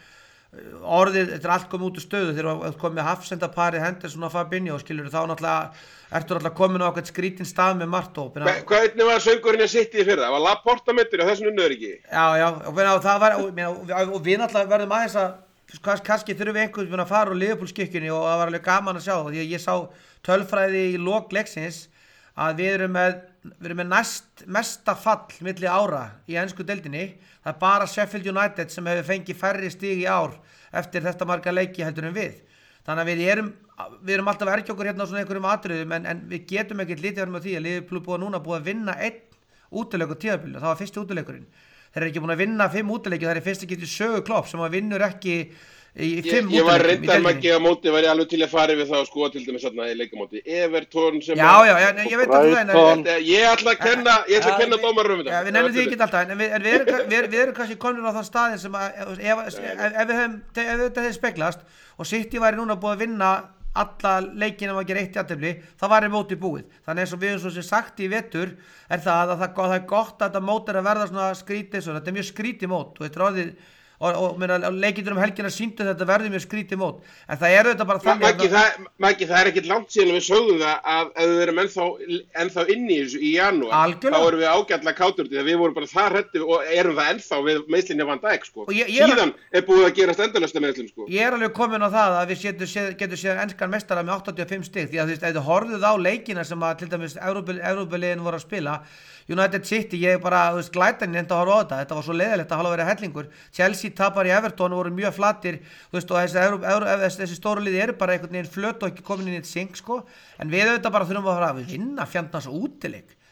orðið, þetta er allt komið út úr stöðu þegar þú komið hafsendaparið Henderson og Fabinho og skilur þá náttúrulega ertu náttúrulega komin á okkur skrítin stað með Martó. Hva, hvernig var söngurinn að sitta í fyrir það? Var Laporta meiddur og þessum unnöður ekki? Já, já, og, og það var, og, og, og við náttúrulega verðum aðeins að kannski þurfum við einhvern að fara úr Liverpool-skikkjunni og það var alveg gaman að sjá því að ég sá tölfræði í lok leiksins að við erum með, við erum með næst mesta fall milli ára í ensku deildinni. Það er bara Sheffield United sem hefur fengið færri stig í ár eftir þetta marga leiki heldur en við. Þannig að við erum, við erum alltaf að erkja okkur hérna á svona einhverjum atriðum en, en við getum ekkert lítið verið með því að Liverpool búið núna búið að vinna einn útileik á tímabilinu, það var fyrsti útileikurinn. Þeir eru ekki búin að vinna fimm útileiki, það er fyrst ekki til sögu Klopp sem að vinnur ekki í fimm útileikum. Ég var reyndar Maggi á móti, var ég alveg til að fara við það og skoða til dæmis þarna í leikamóti. Everton sem Já, já, já, ég veit að það er ég ætla að kenna, ég ætla að kenna dómarum um þetta. Já, við nefnum því ekki alltaf, en við, en við erum, við, við erum kannski komin á þann staðin sem að ef, ef, ef við höfum, ef þetta hefði speglast og City væri núna búið að vinna alla leikina að gera eitt jafntefli, það væri mótið búið. Þannig eins og við erum svo sem sagt í vetur er það að það, það er gott að þetta mót er að verða svona skrítið, svona, þetta er mjög skrítið mót og þetta er orðið og, og, og leikindur um helgina sýndu þetta verði mjög skrítið mót en það eru þetta bara þannig Maggi, að það, Maggi, það er ekkert langt síðan við sögðum það að ef við erum ennþá, ennþá inni í þessu í janúar þá erum við ágætlega kátur því að við vorum bara það hræddir og erum það ennþá við meðslinni Van Dijk sko. Ég, ég síðan er, er búið að gerast endalaust með meðslum sko. Ég er alveg komin á það að við getum séð, getum séð enskan meistara með áttatíu og fimm stig því að þú veist, ef þið horfðuð á leikina sem að til dæmis Evrópuliðin voru að spila United City, ég bara, þú veist, glætan ég enda að horfa á þetta, þetta var svo leiðilegt að hafa verið hellingur Chelsea tapar í Everton og voru mjög flatir, þú veist, og þessi, Evru, Evru, þessi, þessi stóru liði eru bara einhvern veginn flöt og ekki komin inn í eitt sink, sko, en við auðvitað bara þurfum að fara að vinna fjandans útileik,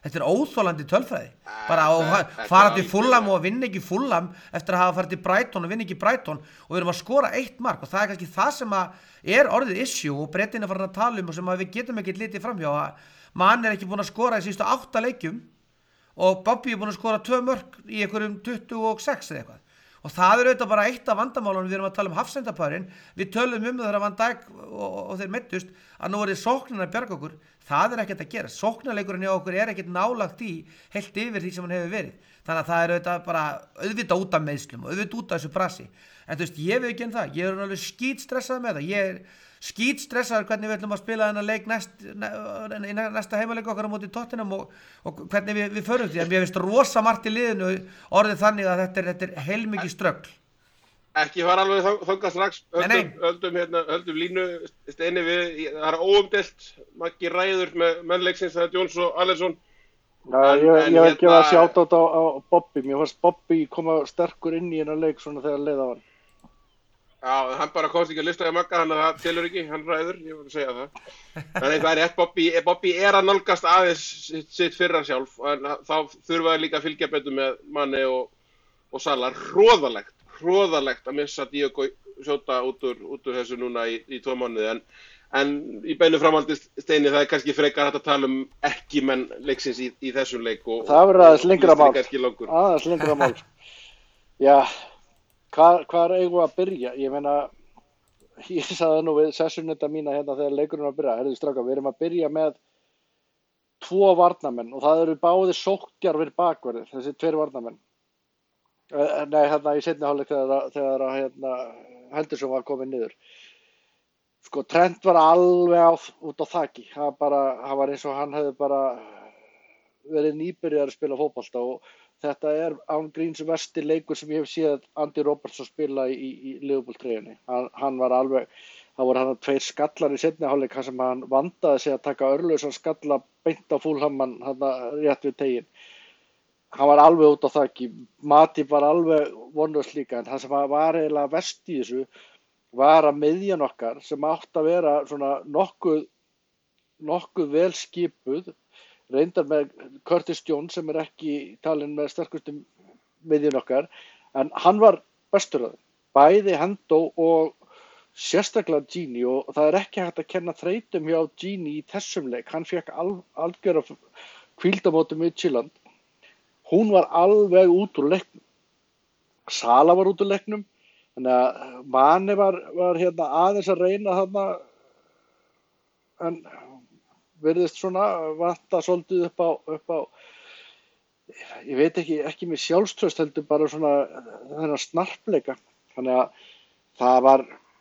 Þetta er óþolandi tölfræði. Bara að fara til Fulham og vinna ekki Fulham eftir að hafa farið til Brighton og vinna ekki Brighton og við erum að skora eitt mark og það er kannski það sem að er orðið issue og Brettin er farin að tala um og sem að við getum ekki litið framhjá að mann er ekki búin að skora í síðustu átta leikjum og Bobby er búin að skora tvö mörk í einhverjum tuttugu og sex eða eitthvað. Og það er auðvitað bara eitt af vandamálunum, við erum að tala um hafsendapærin, við tölum um það þegar Van Dijk og, og, og þeir meiddust að nú er þið sóknirna að bjarga okkur, það er ekkert að gera, sóknarleikurinn hjá okkur er ekkert nálagt í heilt yfir því sem hann hefur verið, þannig að það er auðvitað bara auðvitað út af meiðslum og auðvitað út af þessu brasi, en þú veist ég veit ekki en það, ég er alveg skítstressað með það, ég er skítstressaður hvernig við ætlum að spila þennan leik næst, í næsta heimaleik okkar á móti Tottenham og, og hvernig við, við förum því, en mér finnst rosa margt í liðinu orðið þannig að þetta er, þetta er heilmikið ströggl. Ekki fara alveg þangað strax, höldum, höldum, hérna, höldum línu steini við, það er óumdelt, Maggi ræður með mennleiksins, það er Jóns og Alisson. Já, en, ég, en, ég veit ekki að sjáta á, á Bobby, mér fannst Bobby koma sterkur inn í hennar leik svona þegar leið á hann. Já, hann bara komst ekki að lista í Magga, hann að það telur ekki, hann ræður, ég voru að segja það. Þannig það er rétt, Bobby, Bobby er að nálgast aðeins sitt, sitt fyrra sjálf, en þá þurfa það líka að fylgja betur með Manni og, og Salah. Hróðalegt, hróðalegt að missa Diogo Jota út úr, út úr þessu núna í, í tvo mánuði, en, en í beinu framhaldi steini það er kannski frekar hægt að tala um ekki menn leiksins í, í þessum leik. Og, það verður aðeins lengra mál, aðeins lengra mál. Já. Hvar, hvar eigum við að byrja? Ég meina, ég sagði nú við sessunetta mína hérna þegar leikurinn var að byrja. Herðu strákar, við erum að byrja með tvo varnarmenn og það eru báðir sókndjarfir bakverðir, þessi tveir varnarmenn. Nei, hérna í seinni hálfleik þegar, þegar hérna, Henderson var kominn niður. Sko, Trent var alveg á, út á þaki. Það, bara, það var eins og hann hefði bara verið nýbyrjar að spila fótbolta og þetta er án gríns versti leikur sem ég hef séð Andy Robertson spila í, í Liverpool-treyjunni. Hann, hann var alveg, það voru hann tveir skallar í seinni hálfleik sem hann vandaði sig að taka örlausan skalla beint á Fulhammann hann rétt við teginn. Hann var alveg út á þakki. Matip var alveg vonlaus líka, en það sem var eiginlega verst í þessu var að miðjan okkar sem átt að vera svona nokkuð, nokkuð vel skipuð, reyndar með Curtis Jones sem er ekki talinn með sterkustum miðjun okkar, en hann var bestur að það, bæði Hendo og sérstaklega Gini og það er ekki hægt að kenna þreytum hjá Gini í þessum leik, hann fekk al, algjör af hvíldamóti Midtjylland, hún var alveg út úr leiknum, Salah var út úr leiknum, þannig að Mane var, var hérna aðeins að reyna þarna, en verðist svona vanta svolítið upp á, upp á ég veit ekki, ekki með sjálfstraust heldur bara svona þennan snarpleika, þannig að það var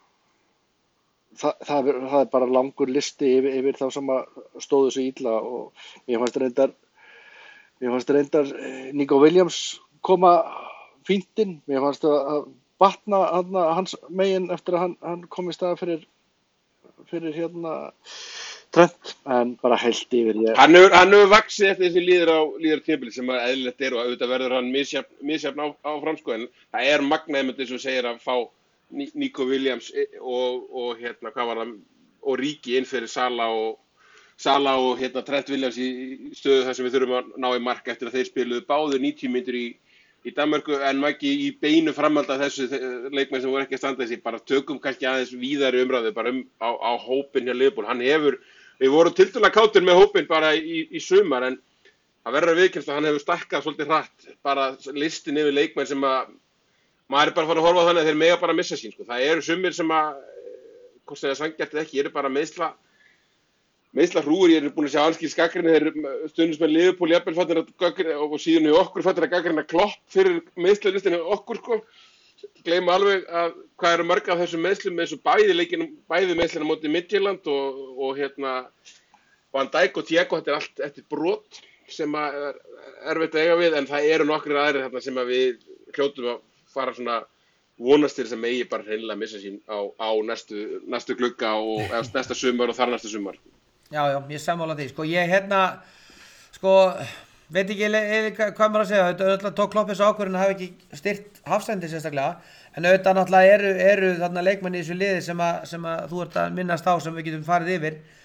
það, það, það er bara langur listi yfir, yfir þá sem að stóðu svo illa og mér fannst reyndar mér fannst reyndar Nico Williams koma fínt inn, mér fannst að batna hann, hans megin eftir að hann, hann kom í stað fyrir fyrir hérna Trent, en bara heilt yfir ég. Hann hefur, hann hefur vaxið eftir þessi líður á líður tímabili sem að eðlilegt er og auðvitað verður hann misjafn, misjafn á, á framsko, en það er magnaði með þessu segir að fá Nico Williams og, og hérna, hvað var það, og Ríki inn fyrir Salah og Salah og hérna Trent Williams í stöðu þar sem við þurfum að ná í mark eftir að þeir spiluðu báður níutíu mínútur í í Danmörku, en Maggi í beinu framhald af þessu leikmenn sem voru ekki að standa þessi, bara tökum kannski aðeins víðari umræðu bara um á, á hópinn hjá Liverpool. Hann hefur, við vorum tiltölulega kátir með hópinn bara í, í sumar, en það verður að viðkynna að hann hefur stækkað svolítið hratt, bara listin yfir leikmenn sem að maður er bara farin að horfa á þannig að þeir mega bara missa sín, sko. Það eru sumir sem að, hvort sem það er sanngjarnt eða ekki, eru bara meðsla meðsla hrúur, ég er búin að sjá anskil gagnrýni, þeir stundismenn Liverpool jafnvel fattir að gagnrýna og síðan í okkur fattir að gagnrýna Klopp fyrir meðslalistinni okkur, sko. Gleyma alveg að hvað eru mörg af þessum meðslum eins og bæði leikinu, bæði meðslina móti Midtjylland og, og hérna Van Dijk og Thiago, þetta er allt eftir brot sem að er erfitt að eiga við, en það eru nokkrir aðrir þarna sem að við hljótum að fara svona vonast til þess að megi bara hreinlega missa sín á, á næstu, næstu glugga og næsta sumar og þar næsta sumar. Já, já, ég sammála því, sko, ég hérna, sko, veit ekki eða hvað maður að segja, auðvitað tók Klopp þessu ákvörðun að hafa ekki styrt hafsendið sérstaklega, en auðvitað náttúrulega eru, eru þarna leikmenn í þessu liði sem að, sem að þú ert að minnast á sem við getum farið yfir.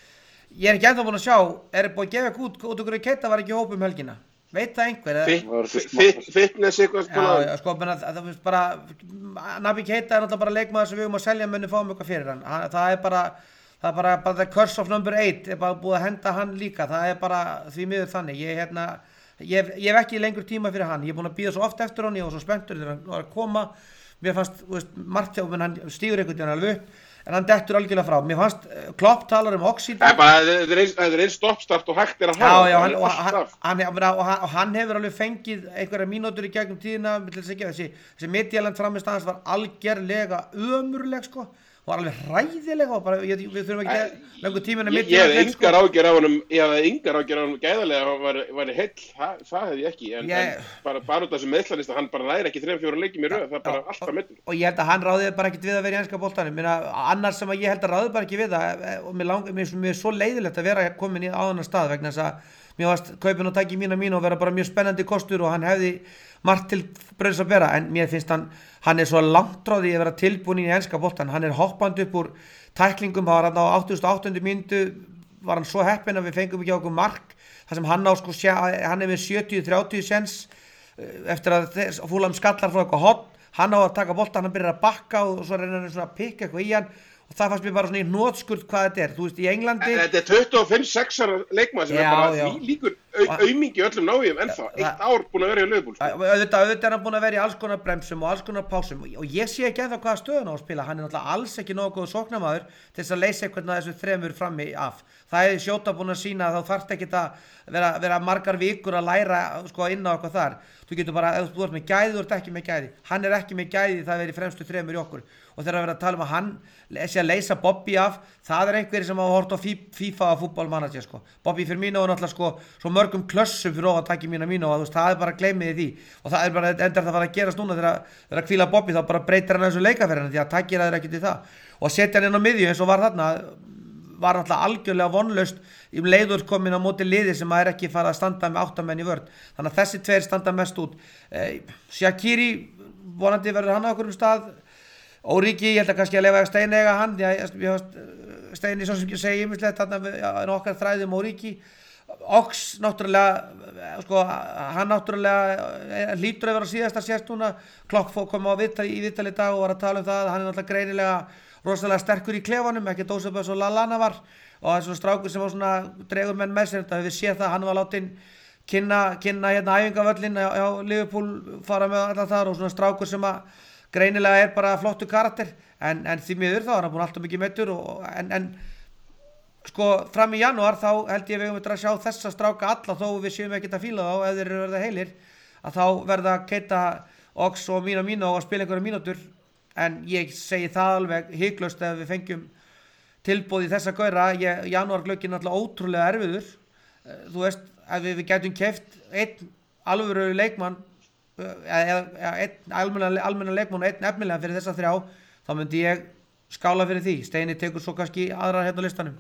ég er ekki ennþá búin að sjá, er búin að gefa út, út okkur í Keita var ekki í hóp um helgina. Veit það einhver? Fit, fit, fitness eitthvað já, já, sko, menn að það finnst bara, Naby Keita er náttúrulega bara leikmaður sem við um að selja munni fáum eitthvað fyrir hann. hann. Það er bara, það er bara, bara the curse of number eight, er bara búið að henda hann líka. Það er bara því miður þannig. Ég, hérna, ég, ég hef ekki lengur tíma fyrir hann. Ég er búin að bíða svo oft eftir hann, ég var svo spenntur þegar hann var að koma. Mér fannst, þú veist, margt hjá, menn hann stígur einhvern veginn alveg upp. En hann dettur algjörlega frá. Mér fannst Klopp talar um oxídan. Það er bara, það er eins, það er eins stoppstart og hægt er að hafa. Já, já, hann, og, hann, hann, og, hann, og hann hefur alveg fengið einhverja mínútur í gegnum tíðina, þessi, þessi midtjylland framist hans var algjörlega ömurleg, sko. Og alveg hræðilega og bara, ég, við þurfum ekki að lengur tíminu midtjylland. Ég hef engar ágjör á honum, ég hef engar ágjör á honum gæðarlega, hann var, var heill, það, það hef ég ekki. En, ég, en bara, bara út af þessu meðslalista, hann bara næri ekki þrem fjóra leikjum í röð, það er bara alltaf meiddur. Og ég held að hann ráðið bara ekkert við að vera í enska boltanum. Minna, annars sem að ég held að ráðið bara ekki við það, og mér, lang, mér, mér er svo leiðilegt að vera komin í á annan stað vegna þess að mér varst kaupin og taki mína mín og vera bara mjög spennandi kostur og hann hefði margt til brauðs að bera, en mér finnst hann, hann er svo langt frá því að vera tilbúin í enska boltan, hann er hoppandi upp úr tæklingum, það var hann á áttugasta og áttundu mínútu, var hann svo heppinn að við fengum ekki á okkur mark, þar sem hann á sko, hann er með sjötíu þrjátíu sens, eftir að Fulham skallar frá eitthvað hotn, hann á að taka boltan, hann byrjar að bakka og svo reynir hann svona að pikka eitthvað í hann, og það fannst mér bara svona í hnotskurt hvað þetta er, þú veist, í Englandi... Þetta er tuttugu og fimm sex ára leikmaður sem já, er bara því líkur au, aumingi öllum návíum ennþá, eitt ár búin að vera í Liverpool. Auðvitað, auðvitað er hann búin að vera í alls konar bremsum og alls konar pásum og ég sé ekki ennþá hvaða stöðun á að spila, hann er náttúrulega alls ekki nógu góð sóknarmaður til þess að leysa eitthvað þessu þremur frammi af. Það er Sjóta búin að sína að þá þarft ekki að vera, vera margar vikur að læra sko, inn á eitthvað þar. Þú getur bara, ef þú ert með gæði, þú ert ekki með gæði. Hann er ekki með gæði, það er í fremstu þremur í okkur. Og þegar að vera að tala um að hann sé að leysa Bobby af, það er einhverjir sem hafa hort á FIFA og fútbolmanager sko. Bobby Firmino er náttúrulega sko, svo mörgum klössum fyrir ofan taki mína mínu og veist, það er bara gleymið því. Og það er bara endar það að fara að gerast núna þegar að hvíla Bobby, þá bara breytir hann þessu leikaferðinu því að takir það er ekkert í það. Og setja hann inn á miðju eins og var þarna, var náttúrulega algjörlega vonlaust í leiður komin á móti liði sem að er ekki farið að standa með áttamenn í vörn. Þannig að þessi tveir standa mest út. Eh, Shaqiri, vonandi verður hann á okkur um stað. Origi, ég held að kannski að lefa Steini eiga hann. Já, Steini svo sem ég segi ýmislegt þarna en okkar þræðum Origi. Ox, náttúrulega, sko, hann náttúrulega hlýtur að vera síðasta sést núna. Klopp kom á viðtal, í viðtal í dag og var að tala um það. Hann er náttúrulega greinilega rosalega sterkur í klefanum, ekki dósabæð svo Lallana var og það er svona strákur sem var svona dregur menn með sér, þetta við séð það, hann var látin kynna, kynna hérna æfingavöllin á, á Liverpool, fara með alltaf þar og svona strákur sem að greinilega er bara flottu karakter, en, en því miður þá, hann er búin alltaf mikið meiddur og en, en sko fram í janúar þá held ég við um að sjá þessa stráka alla þó við séum ekkert að fíla þá ef þeir eru verða heilir, að þá verða Keita, Ox og mína mínu og að spila einhverja mínútur. En ég segi það alveg hygglust ef við fengjum tilboð í þessa gaura. Janúarglögginn er alltaf ótrúlega erfiður. Þú veist, ef við, við gætum keypt einn alvöru leikmann eða einn almenna, almenna leikmann og einn efnilega fyrir þessa þrjá, þá myndi ég skála fyrir því. Steini tekur svo kannski aðra hérna á listanum.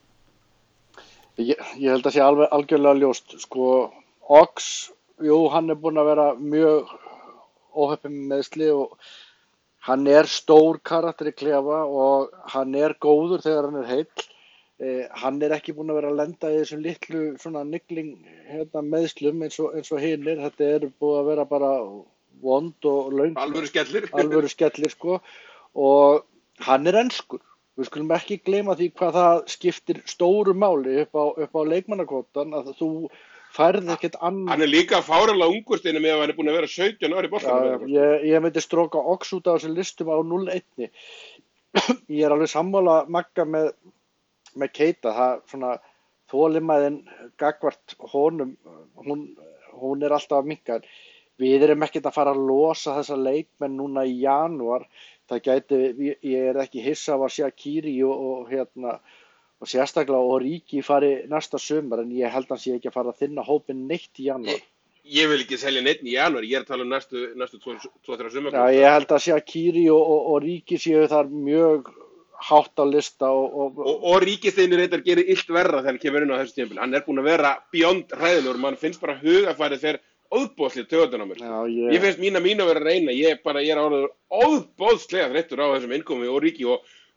Ég, ég held að sé alveg algjörlega ljóst. Sko, Ox, jú, hann er búinn að vera mjög óheppinn með meiðsli og hann er stór karakter í klefa og hann er góður þegar hann er heill. Eh, hann er ekki búinn að vera að lenda í þessum litlu svona nigling hérna, meðslum eins og, eins og hinir. Þetta er búið að vera bara vond og löng. Alvöru skellir. Alvöru skellir sko. Og hann er enskur. Við skulum ekki gleyma því hvað það skiptir stóru máli upp á, upp á leikmannakvotan að þú færð ekkert annað. Hann er líka fáralega ungur Steini með að hann er búin að vera sautján ári í boltanum. Já, ég, ég myndi stróka Ox út á þessum listum á núll eitt. Ég er alveg sammála Magga með, með Keita. Það svona þolinmæðin gagnvart honum, hún, hún er alltaf að minnka. Við erum ekkert að fara að losa þessa leikmenn núna í janúar. Það gæti, ég er ekki hissa á að Shaqiri og, og hérna og sérstaklega Origi fari næsta sumar en ég held að hann sé ekki að fara að þinna hópinn neitt í janúar. Ég, ég vil ekki selja neitt í janúar, ég er að tala um næstu, næstu tvo þrjá sumar. Já, ég held að Shaqiri og, og, og Origi séu þar mjög hátt á lista. Og, og, og, og Origi Steini reyndar gerir illt verra þegar hann kemur inn á þessu tímabil. Hann er búin að vera beyond hræðilegur, mann finnst bara hugafærið þegar óðbóðslega töðan á mér. Já, ég... ég finnst mína mínu að vera að reyna, ég, bara, ég er áður óðbóðslega þreyttur á þessum innkomi Origi og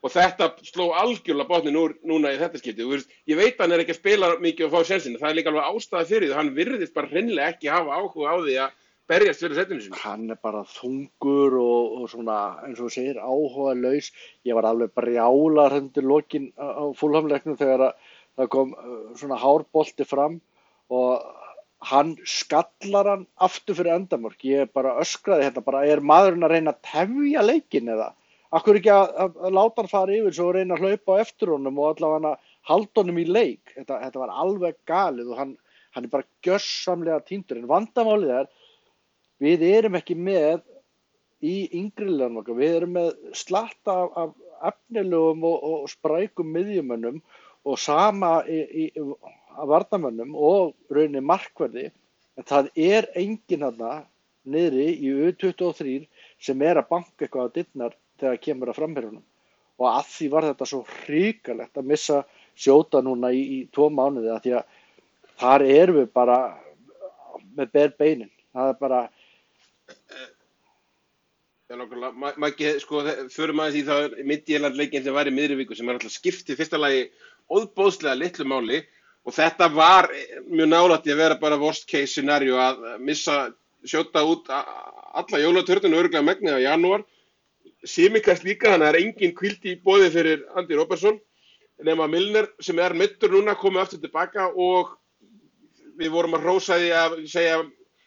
og þetta sló algjörlega botnin úr núna í þetta skipti. Veist, ég veit að hann er ekki að spila mikið og fá sensinu, það er líka alveg ástæða fyrir því, hann virðist bara hreinlega ekki hafa áhuga á því að berjast fyrir setinu sinni. Hann er bara þungur og, og svona, eins og þú segir, áhuga laus. Ég var alveg brjálar undir lokin á Fulham-leiknum þegar að, það kom svona hárbolti fram og hann skallar hann aftur fyrir endamörk. Ég bara öskraði hérna, bara er maðurinn að reyna að tefja leikinn eða? Akkur ekki að, að, að láta hann fara yfir svo að reyna að hlaupa á eftir honum og allavega hann halda honum í leik. Þetta, þetta var alveg galið og hann, hann er bara gjörsamlega týndur. En vandamálið er, við erum ekki með í yngri liðunum okkar, við erum með slatta af, af efnilegum og, og sprækum miðjumönnum og sama í, í, af varnarmönnum og rauninni markverði, en það er enginn þarna niðri í U tuttugu og þrjú sem er að banka eitthvað á dyrnar þegar kemur að framherjunum. Og að því var þetta svo hrikalegt að missa Sjóta núna í, í tvo mánuði að því að þar erum við bara með ber beinin. Það er bara Já, nokkulega, maður ma ekki, sko, förum aðeins í það Midtjylland-leikinn sem var í miðri viku sem er alltaf skiptið fyrsta lagi óðbóðslega litlu máli og þetta var mjög nálægt í að vera bara worst case scenario að missa Sjóta út alla jólatörnuna örugglega megnið á janúar. Simikast líka, þannig að það er engin hvíld í boði fyrir Andy Robertson nema Milner sem er meiddur núna komið aftur tilbaka og við vorum að hrósa því að segja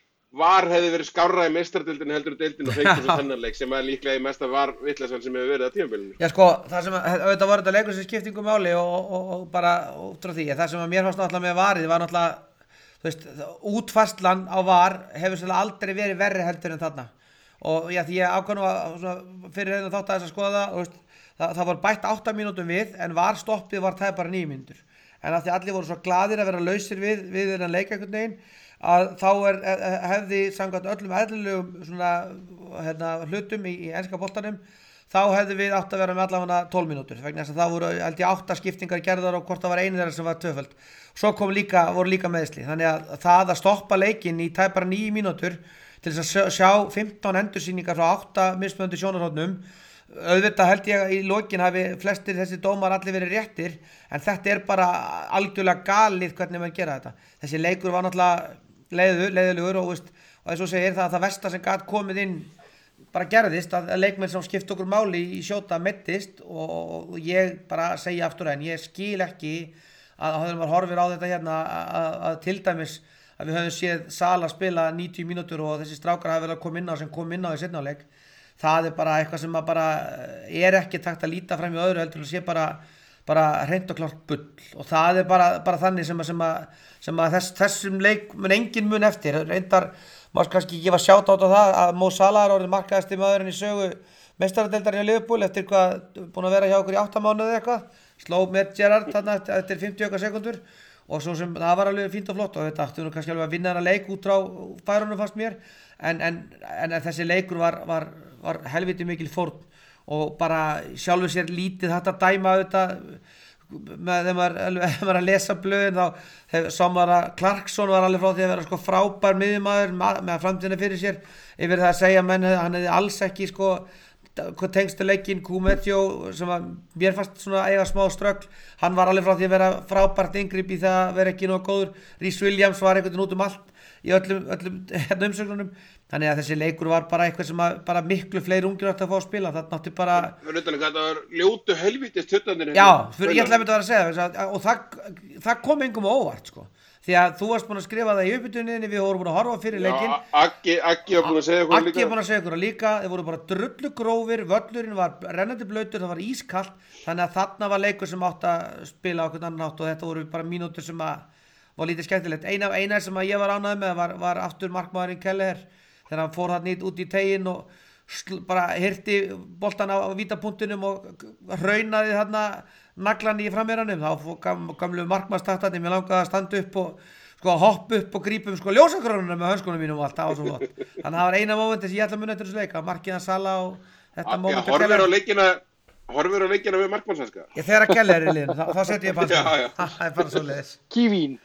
var hefði verið skárra í meistaradeildinni heldur en deildin og fengur svo þennan leik sem er líklega í mesta var vitleysan sem hefur verið á tímabilinu. Já sko, það sem auðvitað var þetta leikur sem skiptingu máli og, og, og bara út frá því, það sem að mér fannst náttúrulega með varið var náttúrulega, þú veist, útfærslan á var hefur svolítið aldrei verið verri heldur en þarna. Og já, því ég ákvæm nú að fyrir reyna þátt að þess að skoða það, og, veist, það, það var bætt átta mínútum við en var stoppið var það bara níu mínútur. En af því allir voru svo glaðir að vera lausir við, við þennan leik einhvern veginn, að þá er, hefði samkvæmt öllum eðlilegum svona, hérna, hlutum í, í enska boltanum, þá hefði við átt að vera með allavega tólf mínútur, vegna þess að það voru held ég átta skiptingar gerðar og hvort það var einu þeirra sem var tvöföld. Svo kom líka, voru líka meðsli, þannig að það að stoppa leikinn í tæpara níu mínútur til þess að sjá fimmtán endursýningar frá átta mismunandi sjónarhornum, auðvitað held ég í lokin hafi flestir þessi dómar allir verið réttir, en þetta er bara algjörlega galið hvernig maður gera þetta. Þessi leikur var náttúrulega leiður, leiðilegur og, veist, og eins og segir það að það versta sem gat komið inn bara gerðist, að leikmenn sem skipt okkur máli í Sjóta meiddist og, og ég bara segja aftur en ég skil ekki að þegar maður horfir á þetta hérna að, að, að til dæmis að við höfum séð Sala spila níutíu mínútur og þessi strákar hafa verið að koma inn á sem kom inn á í seinni hálfleik. Það er bara eitthvað sem bara er ekki takt að líta fram í öðru heldur og sé bara, bara hreint og klárt bull og það er bara, bara þannig sem að, sem að, sem að þess, þessum leik mun engin mun eftir. Reyndar maður kannski gefa sjátt á það að Mo Salah er orðinn markaðasti maðurinn í sögu meistaradeildarinnar í Liverpool eftir hvað búin að vera hjá okkur í átta mánuði eitthvað, sló með Gerrard þarna eftir fimmtíu okkar sekundur og svo sem það var alveg fínt og flott og þetta ætti nú kannski alveg að vinna hana leik út frá færunum fannst mér en, en, en þessi leikur var, var, var helviti mikil fórn og bara sjálfur sér lítið þetta dæma auðvitað með þegar maður, maður að lesa blöðin þá sá maður að Clarkson var alveg frá því að vera sko frábær miðjumaður með framtíðina fyrir sér yfir það að segja menn hann hefði alls ekki sko hvað tengstu leikinn Kumetjó sem að mér fannst svona eiga smá ströggl hann var alveg frá því að vera frábært inngrip í það að vera ekki nóg góður Rhys Williams var einhvern veginn út um allt í öllum, öllum hérna umsögnunum þannig að þessi leikur var bara eitthvað sem að bara miklu fleiri ungir átti að fá að spila það nátti bara þetta var ljótu helvítist tuttanir já, fyrir ég ætlaði að vera að segja og það, það kom engum á óvart sko því að þú varst búin að skrifa það í uppbytuninni við vorum búin að horfa fyrir leikinn Aggi, Aggi var búin að segja ykkur líka Aggi var búin að segja ykkur líka þeir voru bara drullu grófir völlurinn var rennandi blautur það var ískalt þannig að þarna var leikur sem átt að spila á okkur annan hátt og þetta voru bara mínútur sem að var lítið skemmtilegt eina, eina sem að ég var ánægð með var, var aftur markmaðurinn Kelleher þegar hann fór hann út í teginn og sl, bara hirti boltan á, á vítapunktinum og raunaði þarna naglan í frammeranum þá gam, gamlu markmannstaktarnir mér langaði að standa upp og sko hoppa upp og grípa um sko ljósakrónuna með hönskunum mínum og allt það var svo flott þannig að það var eina mómenti sem ég ætla að muna eftir þessu leika markiðan Sala og þetta mómenti ja, horfir á leikina horfir á leikina við markmannshanska ég þegar að Keller er í liðinu þá, þá setjum ég panska það er bara svo leiðis Kívín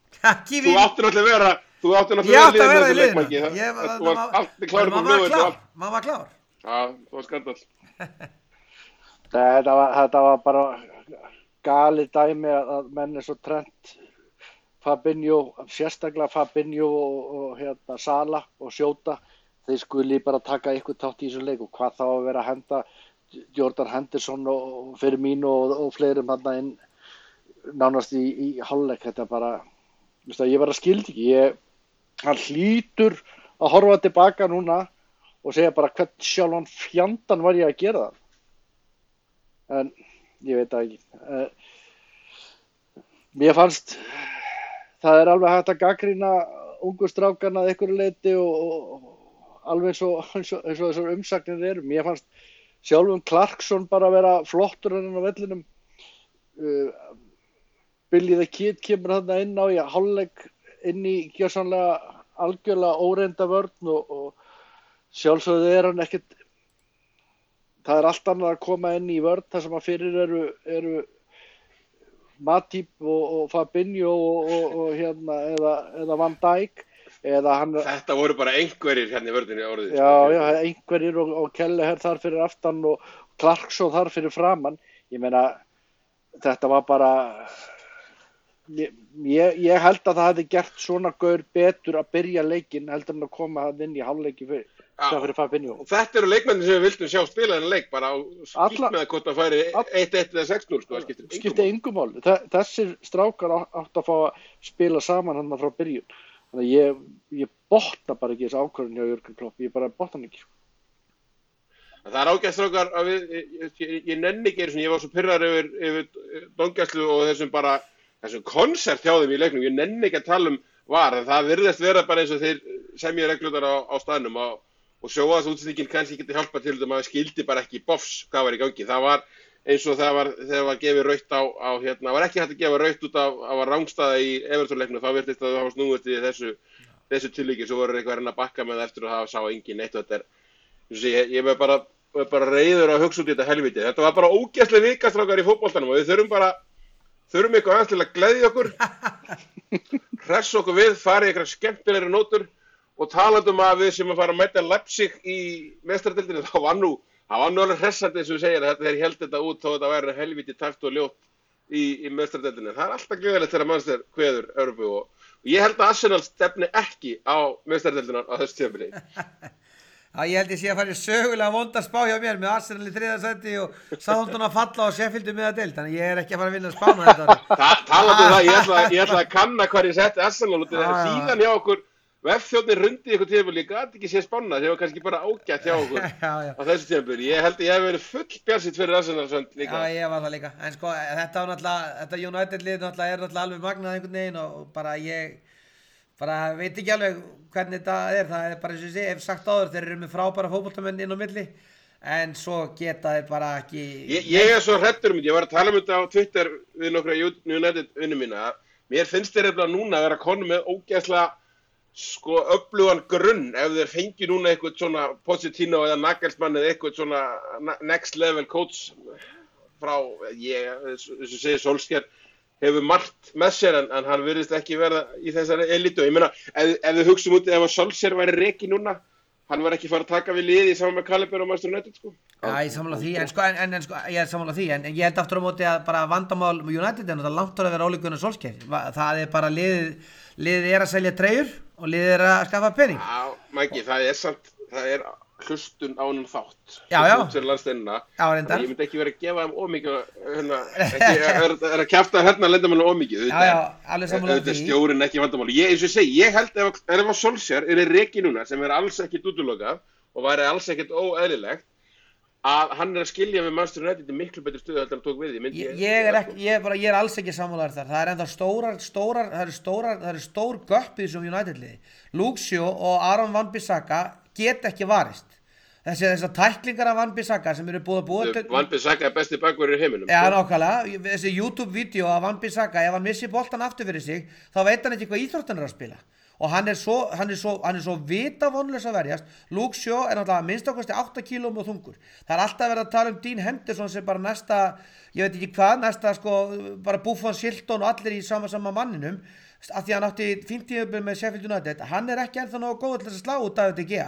þú áttir náttúrulega vera þú áttir náttúrulega vera í liðinu þú varst alltaf klár maður var klár maður var klár já, þú var skandall Þetta var, þetta var bara galið dæmi að, að menn eins og Trent, Fabinho, sérstaklega Fabinho og, og hérna Sala og Sjóta, þeir skuli bara taka eitthvað tátt í þessum leik og hvað þá að vera að henda Jordan Henderson og Firmino og, og fleirum þarna inn nánast í, í hálfleik. Þetta bara, veist það, ég bara skildi ekki. Ég, hann hlýtur að horfa tilbaka núna og segja bara hvern sjálfan fjandan var ég að gera það. En ég veit það ekki. Mér fannst það er alveg hægt að gagnrýna ungu strákarna að einhverju leyti og, og alveg eins og, eins og, eins og þessar umsagnir eru. Mér fannst sjálfum Clarkson bara vera flottur hann á vellinum. Uh, Billy the Kid kemur þarna inn á í hálfleik inn í gjörsamlega algjörlega óreinda vörn og, og sjálfsögðu er hann ekkert. Það er allt annað að koma inn í vörn þar sem að fyrir eru, eru Matip og, og Fabinho og, og, og hérna eða, eða Van Dijk eða hann. Þetta voru bara einhverjir hérna í vörðinni orðið. Já, já, einhverjir og, og Kelleher þar fyrir aftan og Clarkson þar fyrir framann. Ég meina, þetta var bara, ég, ég, ég held að það hefði gert svona gaur betur að byrja leikinn heldur en að koma hann inn í hálfleiki fyrir. Það fyrir Fabinho. Og þetta eru leikmennin sem við vildum sjá spila þennan leik bara á skýtt með að hvort það færi eitt eitt eða sex núll sko, það skiptir skiptir engu máli. Þessir strákar átt að fá að spila saman hann frá byrjun. Þannig að ég, ég botna bara ekki þessu ákvörðun hjá Jürgen Klopp, ég bara botna hann ekki. Það er ágætt strákar að við, ég, ég, ég nenni ekki eins og ég var svo pirraður yfir, yfir dómgæslu og þessum bara, þessum konsert hjá þeim í leiknum, ég nenni ekki að tala um var, en það virðist vera bara eins og þeir semja reglurnar á, á staðnum og og sjá að þessu útsendingin kannski geti hjálpað til þetta, maður skildi bara ekki bofs hvað var í gangi. Það var eins og það var þegar var gefið rautt á, á hérna, var ekki hægt að gefa rautt út af að var rangstaða í Everton-leiknum, þá virtist að það var snúið til þessu, þessu tilvíki, svo voru eitthvað að bakka með það eftir og það sá engin neitt og þetta er, ég, ég var bara, bara reiður að hugsa út í þetta helviti. Þetta var bara ógeðsleg vika strákar í fótboltanum og við þurfum bara, þurfum eitthvað aðeins til að gleðja okkur, hressa okkur við, fara í eitthvað skemmtilegri nótur. Og talandum að við sem að fara að mæta Leipzig í meistaradeildinni, þá var nú, það var nú alveg hressandi eins og við segja að þeir héldu þetta út þó þetta væri helviti tæft og ljótt í, í meistaradeildinni. Það er alltaf gleðilegt þegar Manchester kveður Evrópu og, og ég held að Arsenal stefni ekki á meistaradeildina á þessu tímabili. Já, ég held ég sé að fara í sögulega vonda spá hjá mér með Arsenal í þriðja sæti og Southampton að falla og Sheffield með að deild, þannig ég er ekki að fara að vinna spána þetta. Ta, talandi um það, ég ætla, ég ætla að kanna hvað ég setti Arsenal út í þetta síðan hjá okkur. Vefþjóðnir rundi ykkur tímabili, ég gat ekki séð spána, það var kannski bara ágætt hjá okkur já, já. Á þessu tímabili. Ég held að ég hef verið full bjartsýnn fyrir Arsenal líka. Já, ég var það líka. En sko, þetta var náttúrulega, þetta United-lið náttúrulega er náttúrulega alveg magnað einhvern veginn og bara ég bara veit ekki alveg hvernig þetta er. Það er bara eins og ég segi, ef sagt áður, þeir eru með frábæra fótboltamenn inn á milli, en svo geta þeir bara ekki. Ég, ég er svo hræddur um þetta, ég var að tala um þetta á Twitter við nokkra United-vinnum mína. Mér finnst þeir eftir núna að vera konum með ógeðslega sko öflugan grunn ef þeir fengi núna eitthvað svona Pochettino eða Nagelsmann eða eitthvað svona next level coach frá, ég, eins og segir Solskjær hefur margt með sér en, en hann virðist ekki verða í þessari elitu. Ég meina, ef, ef við hugsum út ef að Solskjær væri rekið núna, hann var ekki fara að taka við liði saman með Caliber og Manchester United sko. Já, ég sammála því, en sko, en, en sko, ég er sammála því, en, en ég held aftur á móti að bara vandamál United er náttúrulega langt að vera ólíkur en Solskjær. Það er bara liðið, liðið er að selja treyjur og liðið er að skaffa pening. Já, Maggi, það er samt, það er hlustun á hann þátt. Já, já. Út fyrir landsteinina. Já, reyndar. Ég myndi ekki vera að gefa þeim ómikið, hérna, ekki, er, er að kjafta hérna lendamálum ómikið. Já, já, alveg sammála því. Þetta er stjórinn ekki vandamáli. Ég, eins og ég segi, ég held ef, ef að Solskjær er rekið núna, sem er alls ekkit útilokað og væri alls ekkit óeðlilegt, að hann er að skilja með Manchester United í miklu betur stöðu heldur en hann tók við því. Ég, ég, er ekki, ég, bara, ég er alls ekki sammálaður þar. Það er ennþá stórar, stórar, það eru stórar, það eru stór göpp í þessum United-liði. Luke Shaw og Aaron Wan-Bissaka get ekki varist. Þessi þessar tæklingar af Wan-Bissaka sem eru búið að búið til... Wan-Bissaka er besti bakvörður í heiminum. Já, nákvæmlega. Þessi YouTube-vídeó af Wan-Bissaka, ef hann missi boltan aftur fyrir sig, þá veit hann ekki hvað íþróttan er að spila. Og hann er svo, hann er svo, hann er svo vitavonlaus að verjast. Luke Shaw er náttúrulega minnst ákvæmst átta kílóum og þungur. Það er alltaf verið að tala um Dean Henderson sem bara næsta, ég veit ekki hvað, næsta sko, bara Buffon, Shilton og allir í sama sama manninum, af því hann átti fínt tímabil með Sheffield United. Hann er ekki ennþá nógu góður til þess að slá út David De Gea.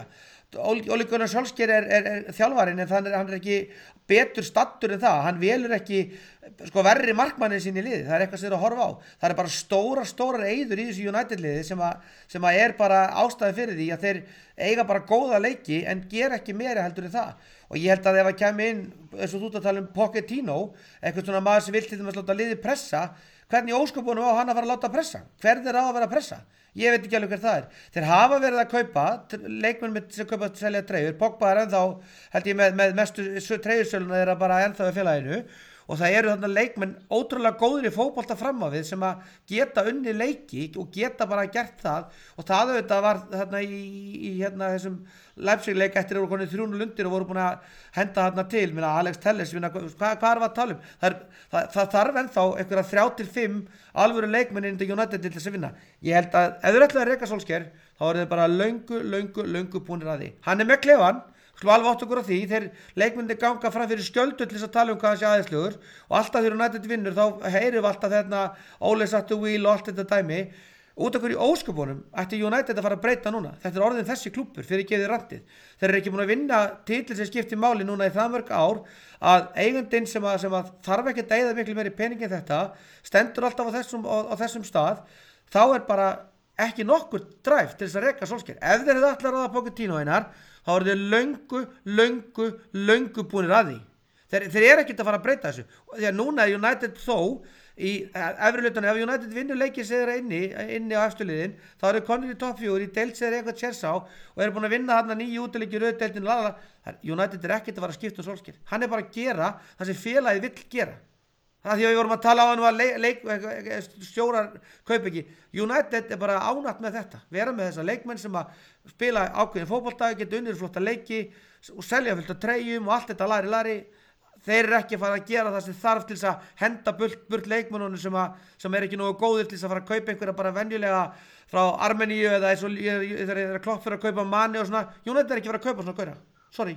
Ole Gunnar Solskjær er, er, er þjálfarinn en þannig, hann er ekki betur stattur en það, hann velur ekki sko verri markmannin sín í liði, það er eitthvað sem er að horfa á, það er bara stóra, stórar eyður í þessu United liði sem að, sem að er bara ástæði fyrir því að þeir eiga bara góða leiki en gera ekki meira heldur en það og ég held að ef að kemur inn, eins og þú ert að tala um Pochettino, eitthvað svona maður sem vil til þess að láta liði pressa, hvernig ósköpunum á hann að fara að láta pressa, hvernig er á að vera að pressa? Ég veit ekki alveg hver það er. Þeir hafa verið að kaupa, leikmenn sem kaupa að selja treyjur, Pogba er ennþá, held ég með, með mestu treyjusöluna þeirra bara ennþá í félaginu og það eru þarna leikmenn ótrúlega góðir í fótbolta fram á við sem að geta unni leiki og geta bara gert það og það auðvitað var þarna í, í hérna þessum Leipzig-leik eftir að voru konið þrjú núll undir og voru búin að henda þarna til, minna Alex Telles, minna, hvað, hvað er það að tala um? Það, er, það, það þarf ennþá einhverja þrjá til fimm alvöru leikmenn inn í United til þess að vinna. Ég held að ef þeir ætlaðu að reka Solskjær, þá eru þeir bara löngu, löngu, löngu búinir að því. Hann er með klefan, skulum alveg átt okkur á því, þeir leikmyndir ganga fram fyrir skjöldu til þess að tala um hvað hann sé aðeinslugur og alltaf þegar United vinnur þá heyrum við alltaf þarna always at the wheel og allt þetta dæmi. Út okkur í ósköpunum ætti United að fara að breyta núna. Þetta er orðin þessi klúbbur fyrir gefið randið. Þeir eru ekki búin að vinna titil sem skiptir máli núna í það mörg ár að eigandinn sem að, sem að þarf ekki að eyða miklu meiri pening en þetta stendur alltaf á þessum, á, á þessum stað, þá er bara ekki nokkur dræf til þess að reka Solskjær. Ef þeir eru allar að það Pochettino einar, þá eru þeir löngu, löngu, löngu búinir að því. Þeir, þeir eru ekkert að fara að breyta þessu. Því að núna er United þó í efri hlutunum, ef United vinnur leikið segir inni, inni á eftirliðin, þá eru konur í topp fjór, í deild segir eitthvað Chelsea á og eru búin að vinna þarna nýju útileiki rauðdeildin, lalala. United er ekkert að fara að skipta um Solskjær. Hann er bara að gera það sem félagið vill gera. Það því að við vorum að tala á hann að leik, leik, stjórar kaup ekki. United er bara ánægt með þetta. Vera með þessa leikmenn sem að spila ákveðin fótbolta, geta unnið flotta leiki og selja fullt af treyjum og allt þetta lari lari. Þeir eru ekki að fara að gera það sem þarf til þess að henda burt, burt leikmennunum sem, að, sem er ekki nógu góðir til þess að fara að kaupa einhverja bara venjulega frá Armeníu eða eins og þeir eru klopp fyrir að kaupa Mani og svona. United er ekki að fara að kaupa svona gauðra. Sorry.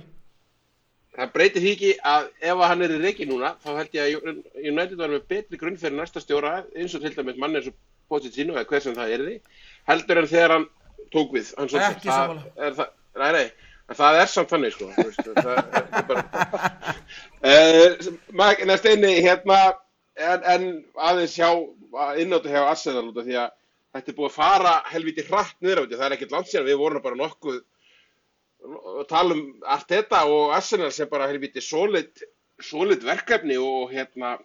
Það breytir því ekki að ef hann er í reiki núna, þá held ég að United var með betri grunn fyrir næsta stjóra, eins og til dæmis mann eins og Pochettino eða hver sem það er því, heldur en þegar hann tók við. Hann svo, ekki sammála. Er það, nei, nei. En það er samt þannig sko, þú veist, það er bara uh, maður næst einni hérna en, en aðeins hjá innáttu hjá Arsenal út af því að þetta er búið að fara helviti hratt niður á þetta, það er ekkert langt síðan, við vorum bara nokkuð að tala um Arteta og Arsenal sem bara helviti solid, solid verkefni og hérna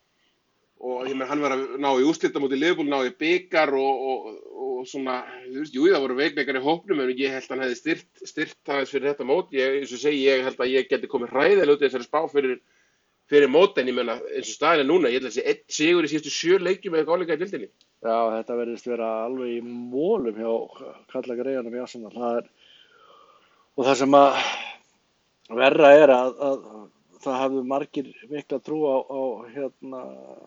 og ég menn hann var að ná í úrslita móti Liverpool, ná í bikar og, og, og svona, þú veist, jú það voru veikleikar í hópnum en ég held að hann hefði styrt, styrt aðeins fyrir þetta mót, ég, eins og segi, ég held að ég geti komið hræðilega út í þessari spá fyrir, fyrir mót en ég menna eins og staðin er núna, ég held að þessi einn sigur í síðustu sjö leikjum eða gáleika í dildinni. Já, þetta verðist vera alveg í mólum hjá Karla Greijanum í Arsenal, það er, og það sem að verra er að, að það hafðu margir mikla trú á, á hérna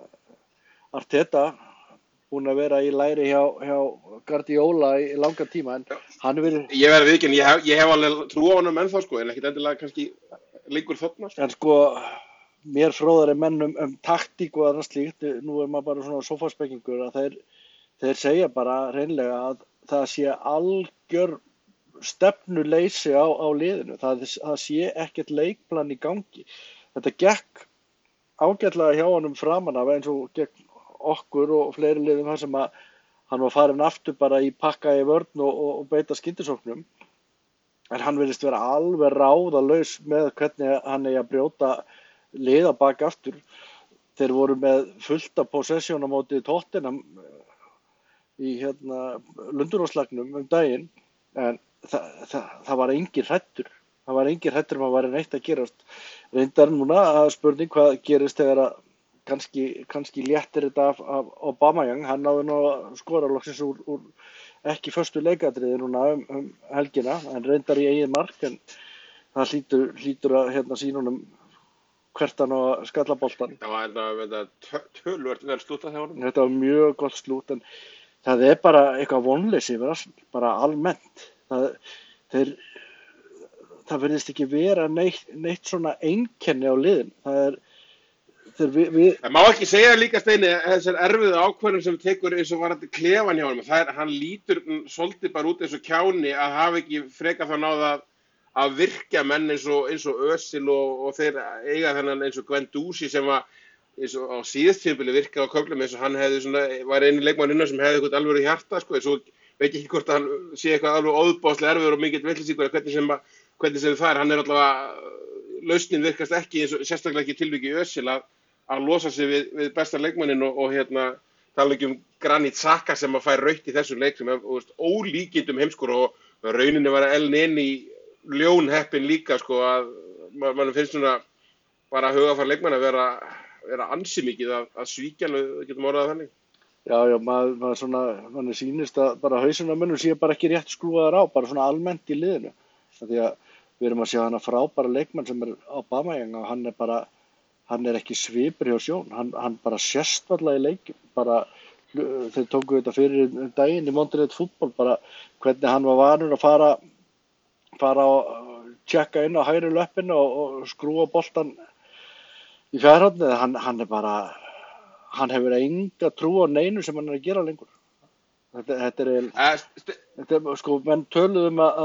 Arteta búin að vera í læri hjá, hjá Guardiola í langa tíma en hann verið... Ég verði viðkynnt, ég hef, ég hef alveg trú á honum ennþá sko, en ekkert endilega kannski lengur þarna. En sko, mér fróðari menn um, um taktík og aðra slíkt, nú er maður bara svona sofaspekingur að þeir, þeir segja bara hreinlega að það sé algjör stefnuleysi á, á liðinu, það, það sé ekkert leikplan í gangi. Þetta gekk ágætlega hjá honum framan af eins og gegn okkur og fleiri liðum þar sem að hann var farin aftur bara í pakka í vörn og, og, og beita skyndisóknum en hann virðist vera alveg ráðalaus með hvernig hann eigi að brjóta liða bak aftur. Þeir voru með fullt af possession á móti Tottenham í hérna Lundunarslagnum um daginn en það, það, það var engin hrættur það var engin hrættur um að vera neitt að gerast. Reyndar núna að spurning hvað gerist þegar að kannski, kannski léttir þetta af, af Aubameyang, hann náði nú að skora loksins úr, úr ekki föstu leikatriði núna um, um helgina, en reyndar í eigin mark, en það hlýtur, hlýtur að hérna sínunum hvert hann á að skalla boltan. Það var þetta tölvört vel slútað hjá honum. Þetta var mjög gott slút, en það er bara eitthvað vonleysi, bara almennt. Það, þeir, það verðist ekki vera neitt, neitt svona einkenni á liðin. Það er Við, við... Það má ekki segja líka Steini þessar erfiðu ákvörðum sem tekur eins og var þetta klefan hjá honum. Það er, hann lítur svolítið bara út eins og kjáni að hafa ekki freka þá náða að virkja menn eins og, eins og Özil og, og þeir eiga þennan eins og Guendouzi sem var eins og á síðast tímabili virkaði á köflum eins og hann hefði svona, var einu leikmann innan sem hefði eitthvað alveg hjarta sko, eins og veit ekki hvort að hann sé eitthvað alveg óðbáslega erfiður og mikill vitleysíkur hvernig sem, hvernig sem það er, hann er allavega, lausnin virkast ekki eins og sérstaklega ekki tilviki í Özil að, að losa sig við, við besta leikmannin og, og hérna, tala ekki um Granit Xhaka sem að fær rautt í þessu leik sem er ólíkindum heimskur og rauninni var El Neni ljónheppin líka sko að mann finnst svona bara hugafar leikmann að vera, vera ansi mikið að, að svíkja hann, getum orðað þannig. Já, já, maður, maður svona, mann sýnist að bara hausinn á mönnum sé bara ekki rétt skrúaðar á, bara svona almennt í liðinu. Því að við erum að sjá hana frábæra leikmann sem er á Aubameyang og hann er bara, hann er ekki svipur hjá Sjón, hann, hann bara sést varla í leikjum, bara þeir tóku þetta fyrir daginn í Monday Night Football, bara hvernig hann var vanur að fara, fara og tjekka inn á hægri löppinu og, og skrúa boltan í fjærhornið, hann, hann er bara, hann hefur enga trú á neinu sem hann er að gera lengur. Þetta, þetta er, uh, þetta er, sko, menn töluðum að,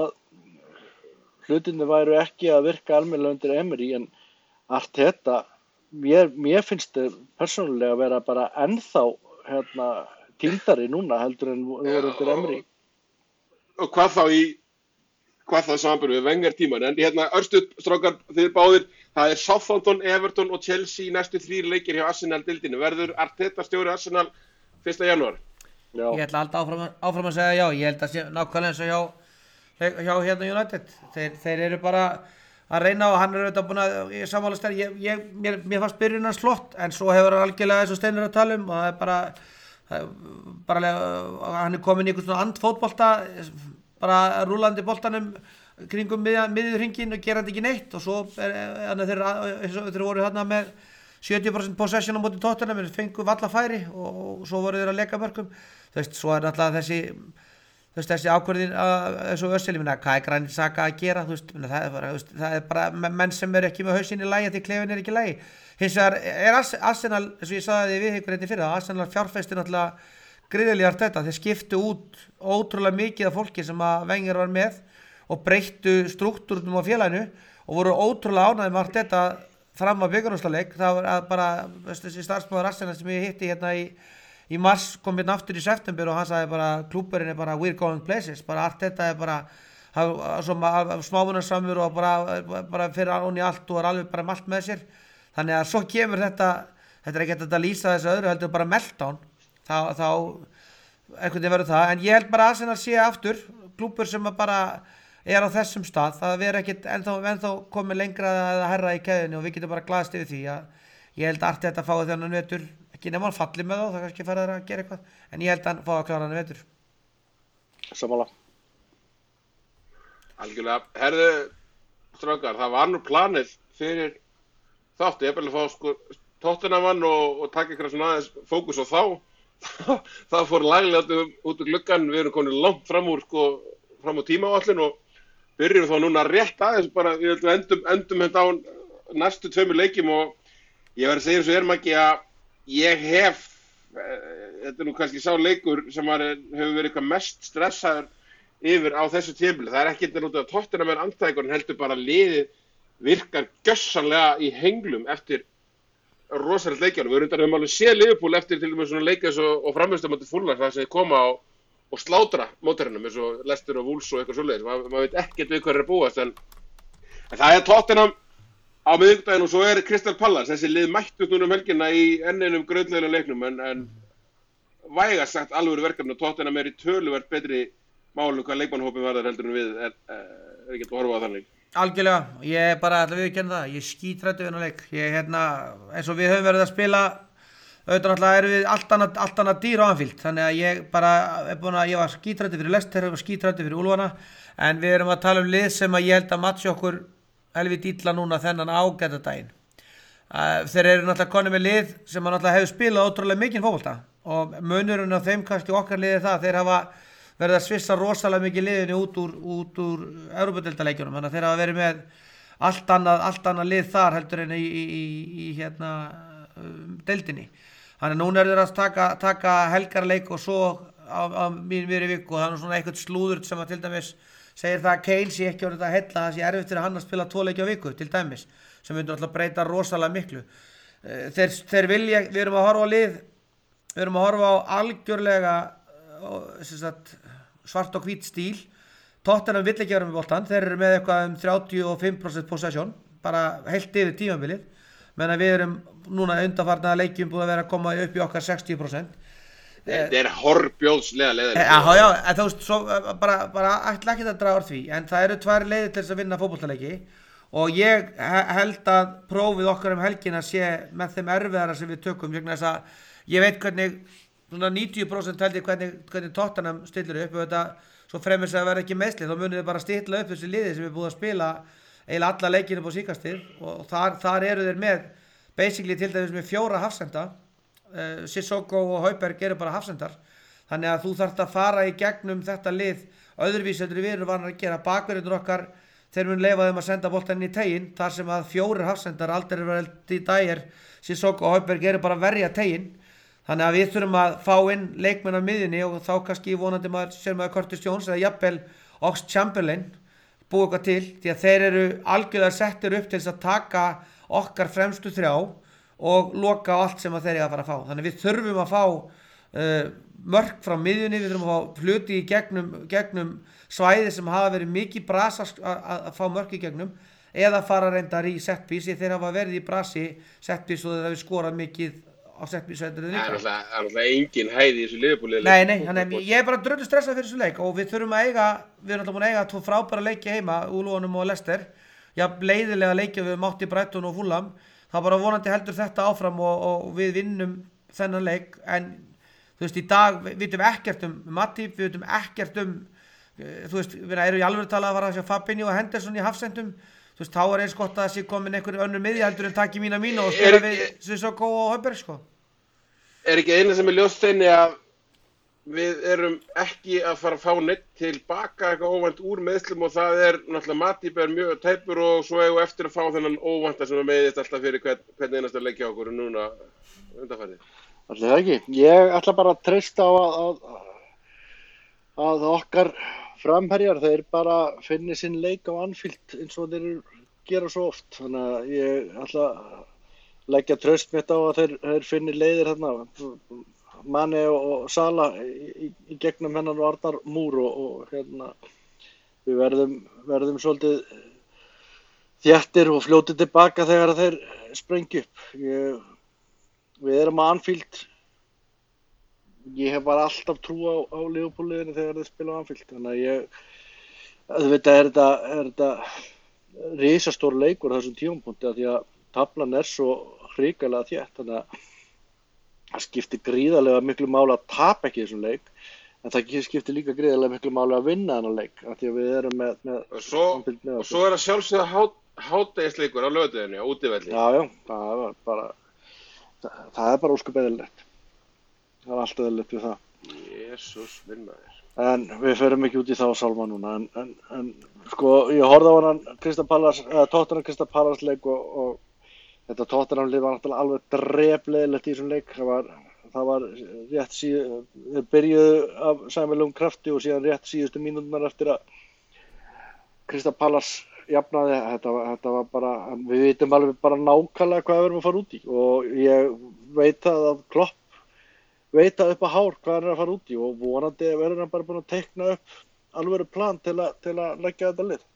að hlutinni væru ekki að virka almennilega undir Emery, en Arteta, mér, mér finnst þetta persónulega að vera bara ennþá hérna týndari núna heldur en voru undir Emery. Og hvað þá í, hvað þá samanburði við Wenger tíman, en hérna örstuð strákar þið báðir, það er Southampton, Everton og Chelsea í næstu þrír leikir hjá Arsenal deildinu. Verður Arteta stjóri Arsenal fyrsta janúar? Já. Ég ætla alltaf áfram, áfram að segja já, ég held að sé nákvæmlega eins og hjá, hjá hérna United. Þeir, þeir eru bara að reyna og hann er auðvitað búin að ég sammála stær, ég, ég, mér, mér fannst byrjun hans flott, en svo hefur hann algjörlega eins og Steinur að tala um og það er bara, það er bara hann er komin í einhvern svona andfótbolta, bara rúlandi boltanum kringum miðjurhringinn og gera þetta ekki neitt og svo er þannig þeir, þeir voru hérna með sjötíu prósent possession á móti Tottenham en fengu valla færi og, og svo voru þeir að leika mörkum, þú veist, svo er náttúrulega þessi þú veist, þessi ákvörðin eins og Özil, hvað er Granit Xhaka að gera, þú veist, það er bara, veist, það er bara menn sem eru ekki með hausinn í lagi því klefin er ekki í lagi. Hins vegar er Arsenal, eins og ég sagði því við ykkur einnig fyrir það, Arsenal fjárfesti náttúrulega gríðarlega þetta, þeir skiptu út ótrúlega mikið af fólki sem að Wenger var með og breyttu struktúrunum á félaginu og voru ótrúlega ánægðir með allt þetta fram að bikarúrslitaleik. Það var bara þessi starfsmaður Arsenal sem ég hitti hérna í í mars kom hérna aftur í september og hann sagði bara klúbburinn er bara we're going places, bara allt þetta er bara smámunarsamur og bara, bara fyrir án í allt og er alveg bara malt með sér, þannig að svo kemur þetta, þetta er ekki að lýsa þessu öðru heldur bara meltdown, þá, þá einhvern veginn verður það, en ég held bara að Arsenal sé aftur, klúbbur sem bara er á þessum stað, það er ekkit ennþá, ennþá komið lengra eða herra í keðinu og við getum bara glaðst yfir því að ég held að Arteta fái þennan vetur, ekki nema hann falli með þá, það kannski fara þeirra að gera eitthvað, en ég held að hann fá að klára hann vetur. Sammála. Algjörlega, herðu strákar, það var nú planið fyrir þáttu, ég bæði að fá sko Tottenhamann og, og taka ykkur svona aðeins fókus á þá, það fór laglega út úr gluggan, við erum komin langt fram úr sko, fram úr tímaáætlun og byrjum þá núna rétt aðeins bara, ég held að endum, endum hérna á næstu tveimur leikjum og ég verði að segja eins og erum ekki að ég hef, þetta er nú kannski sá leikur sem var, hefur verið eitthvað mest stressaður yfir á þessu tímabili. Það er ekki þetta nútið að Tottenham er andstæðingur en heldur bara liðið virkar gjössanlega í henglum eftir rosalegt leikjanum. Við erum alveg séð Liverpool eftir til dæmis svona leikjum og, og framvistum átti Fulham þar sem þeir koma og, og slátra mótherrunum eins og Leicester og Wolves og eitthvað svoleiðis. Ma, maður veit ekkert við hvað er að búast en, en það er Tottenham á miðvikudaginn og svo er Crystal Palace. Þessi lið mættust núna um helgina í enn einum grautlegum leiknum en, en vægast sagt alvöru verkefni og Tottenham er í töluvert betri málu hvað leikmannhópin varðar heldur en við er, er, er ekki að horfa á þannig. Algjörlega, ég er bara ætla að viðurkenna það, ég skítræddur við hennar leik, ég hérna, eins og við höfum verið að spila, auðvitað náttúrulega erum við allt annað, allt annað dýr á Anfield, þannig að ég bara, er búin að, ég var skítræddur fyrir Leicester, ég var skítræddur fyrir Úlfana, en við erum að tala um lið sem að ég held að matcha okkur helvið illa núna þennan ágæta daginn. Þeir eru náttúrulega konið með lið sem að náttúrulega hefur spilað ótrúlega mikinn fótbolta og munurinn á þeim kannski okkar liðið það, þeir hafa verið að svissa rosalega mikið liðinu út úr, út úr Evrópudeildarleikjunum, þannig að þeir hafa verið með allt annað, allt annað lið þar heldur en í, í, í, í hérna um, deildinni. Þannig að núna er þeir að taka, taka helgarleik og svo á, á mín mér í viku og það er svona eitthvað slúður sem að til dæmis segir það að Kane sé ekki orðið að heilla það sé erfitt fyrir hann að spila tvo leiki á viku til dæmis sem myndur alltaf breyta rosalega miklu. Þeir, þeir vilja, við erum að horfa á lið, við erum að horfa á algjörlega sagt, svart og hvít stíl. Tottenham vill ekki vera með boltan, þeir eru með eitthvað um þrjátíu og fimm prósent possession, bara heilt yfir tímabilið, menn að við erum núna undanfarna leikjum búið að vera að koma upp í okkar sextíu prósent. Þetta er horfbjóðslega leiðir. Já, já, en þú veist, svo, bara, bara ætla ekki að draga úr því, en það eru tvær leiðir til þess að vinna fótboltaleiki og ég held að prófið okkar um helgina sé með þeim erfiðara sem við tökum, vegna þess að ég veit hvernig, svona níutíu prósent held ég hvernig, hvernig Tottenham stillir upp og þetta, svo fremur sig að vera ekki meðslið, þá munið þið bara stilla upp þessi liði sem er búið að spila eiginlega alla leikinu på síkastir og þar, þar eru þeir með, basically til dæmis með fjóra hafsenda, uh, Sissoko og Højbjerg eru bara hafsendar, þannig að þú þarft að fara í gegnum þetta lið öðruvísi heldur við erum vanar að gera bakverðinur okkar, þeir mun leifa þeim að senda boltan í teginn, þar sem að fjórir hafsendar, Alderweireld, Dyer, Sissoko og Højbjerg eru bara að verja teginn, þannig að við þurfum að fá inn leikmenn á miðjunni og þá kannski vonandi maður sér maður Curtis Jones eða jafnvel Oxlade-Chamberlain búið eitthvað til, því að þeir eru algjörlega settir upp til þess að taka okkar fremstu þrjá og loka á allt sem að þeir eru að fara að fá. Þannig við þurfum að fá uh, mörk frá miðjunni, við þurfum að fá hluti í gegnum, gegnum svæði sem hafa verið mikið brasa að fá mörk í gegnum eða fara reyndar í setpiece, þeir hafa verið í brasi setpiece og þeir hafa skorað mikið á setpiece. Það er alltaf engin hæði í þessu Liverpool-leik. Nei, nei, þannig ég er bara dröldu stressað fyrir þessu leik og við þurfum að eiga, við erum alltaf búin að eiga tvo frábæra leiki heima, Úlfónum og Leicester, já, leiðilega leiki við mátti Brighton og Fulham, það bara vonandi heldur þetta áfram og, og við vinnum þennan leik, en þú veist, í dag við vitum ekkert um Matip, við vitum ekkert um, þú veist, við erum í alvöru talað að fara að sjá Fabinho og Henderson í hafsendum, þú veist, þá er eins gott að það sé komin einhver önnur miðja heldur en taki mína mína og spila við Sissoko og Højbjerg, sko. Er ekki eina sem er ljóst þenni að við erum ekki að fara að fá neitt tilbaka eitthvað óvænt úr meðslum og það er náttúrulega Matip er mjög tæpur og svo eigum við eftir að fá þennan óvænta sem er meðist alltaf fyrir hvern, hvern einasta leik hjá okkur núna undanfarið. Allir það ekki. Ég ætla bara að treysta á að, að, að okkar framherjar þeir bara finni sinn leik á Anfield eins og þeir gera svo oft. Þannig að ég ætla að leggja traust mitt á að þeir, þeir finni leiðir hérna, Mane og, og Sala í, í, í gegnum hennan og Arnar Múr og, og hérna við verðum, verðum svolítið þéttir og fljótið tilbaka þegar þeir sprengja upp. Ég, við erum að Anfield, ég hef bara alltaf trú á, á Liverpool-liðinu þegar þeir spila á Anfield, þannig að ég, auðvitað er þetta, er þetta risastór leikur á þessum tímapunkti að því að taflan er svo hrikalega þétt, þannig að það skiptir gríðarlega miklu máli að tapa ekki þessum leik, en það skiptir líka gríðarlega miklu máli að vinna þennan leik, af því að við erum með... með og svo, með og svo er það sjálfsögða hát, hádægisleikur á lögðuðinni, á útivelli. Já, já, það er bara, það, það er bara ósköp eðlilegt. Það er alltaf eðlilegt við það. Jesús, vinnaðir. En við förum ekki út í þá sálma núna, en, en, en sko, ég horfði á hann Crystal Palace, eða Tottenham Crystal Palace leik og, og þetta Tottenham-lið var náttúrulega alveg drepleiðilegt í þessum leik. Það var, það var rétt síðu, þeir byrjuðu af sæmilegum krafti og síðan rétt síðustu mínúturnar eftir að Crystal Palace jafnaði. Þetta, þetta var bara, við vitum alveg bara nákvæmlega hvað við erum að fara út í og ég veit að Klopp veit að upp að hár hvað hann er að fara út í og vonandi verður hann bara búin að teikna upp alvöru plan til að, til að leggja þetta lið.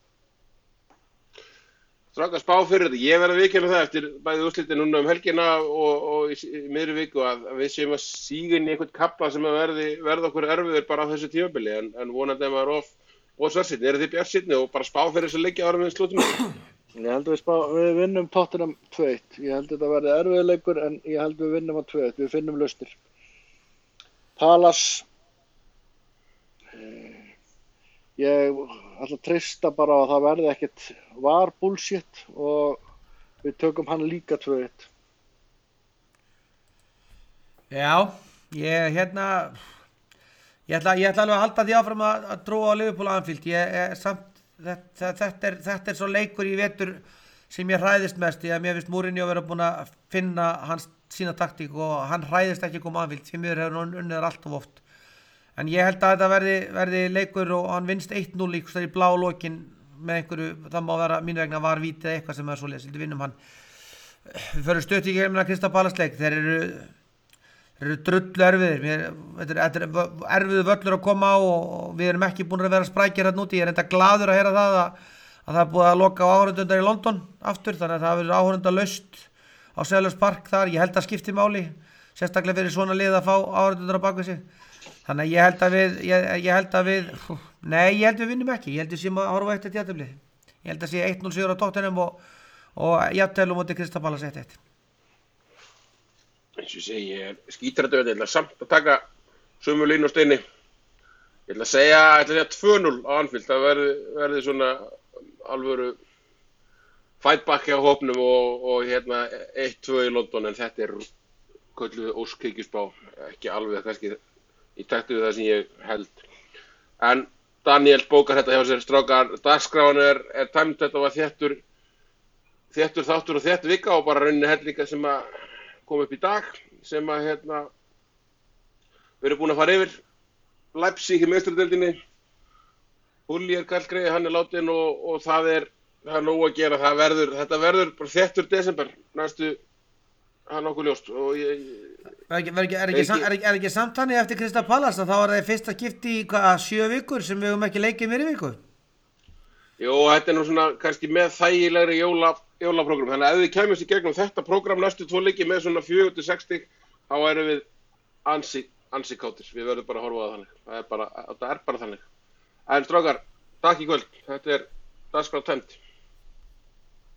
Strákar spá fyrir þetta. Ég verð að viðurkenna það eftir bæði úrslitin núna um helgina og, og í, í miðri viku að við séum að síga inn í einhvern kappa sem að verði, verði okkur erfiður bara á þessu tímabili en, en vonandi að maður of, of svartsýnni. Eru þið bjartsýnni og bara spá fyrir þessu leikja ára með slútum? Ég held að við, spá, við vinnum Tottenham tvö eitt. Ég held að þetta verði erfiður leikur en ég held að við vinnum á tvö eitt. Við finnum lausnir. Palace, ég ætla að treysta bara að það verði ekkert var bullshit og við tökum hann líka tvö eitt. Já, ég hérna ég ætla, ég ætla alveg að halda því áfram að, að trúa á Liverpool Anfield. Ég er samt þetta, þetta er þetta er svo leikur í vetur sem ég hræðist mest því að mér finnst Mourinho vera búin að finna hans sína taktík og hann hræðist ekki koma Anfield því mér hefur hann unnið þar alltof oft. en ég held að þetta verði, verði leikur og hann vinst eitt núll í, í blá lokin með einhverju, það má vera mínu vegna var vítið eitthvað sem er svo lesið, vinnum hann. Við förum stutt í gegnum að Crystal Palace leik, þeir eru, þeir eru drullu erfiðir, Mér, þetta er, þetta er erfiðu völlur að koma á og, og við erum ekki búin að vera sprækir hérna úti, ég er enda gladur að heyra það að, að það er búið að loka á áhorfendundar í London aftur, þannig að það verður áhorfendalaust á Selhurst Park þar, ég held að skipti máli, sérstaklega fyrir svona lið að fá áhorfendundar á bakvið sig. Þannig að ég held að við, ég, ég held að við, nei, ég held við vinnum ekki, ég held við séum að horfa eitt eitt jafntefli. Ég held að sé eitt núll sigur á Tottenham og, og jafntefli á móti Crystal Palace eitt eitt. Eins og ég segi, ég er skítrættur, ég ætla samt að taka sömu línu á steini. Ég ætla að segja, ég ætla að segja tvö núll á Anfield, það verði, verði svona alvöru fightback hjá hópnum og, og hérna eitt tvö í London, en þetta er kölluð óskikjusbá, ekki alveg kannski í takti við það sem ég held. En Daniel bókar þetta hjá sér, strákar, dagskráin er, er tæmt, þetta var þéttur, þéttur þáttur og þétt vika og bara rauninni hellinga sem að kom upp í dag, sem að hérna, við erum búin að fara yfir. Leipzig í meistaradeildinni, Hulli er kallgreið, hann er látinn og, og það er, það er nóg að gera, það verður, þetta verður bara þéttur desember, næstu, það er nokkuð ljóst og ég... Er ekki, er ekki, er ekki, sam, er ekki, er ekki samtannig eftir Crystal Palace að þá er það fyrsta skipti í hvað, sjö vikur sem við höfum ekki leikið meiri viku? Jú, þetta er nú svona kannski með þægilegri jóla, jólaprógram, þannig að ef við kæmumst í gegnum þetta prógram næstu tvo leiki með svona fjögur til sex stig, þá erum við ansi, ansi kátir, við verðum bara að horfa á það þannig, það er bara, það er bara þannig. En strákar, takk í kvöld, þetta er dagskrá tæmt.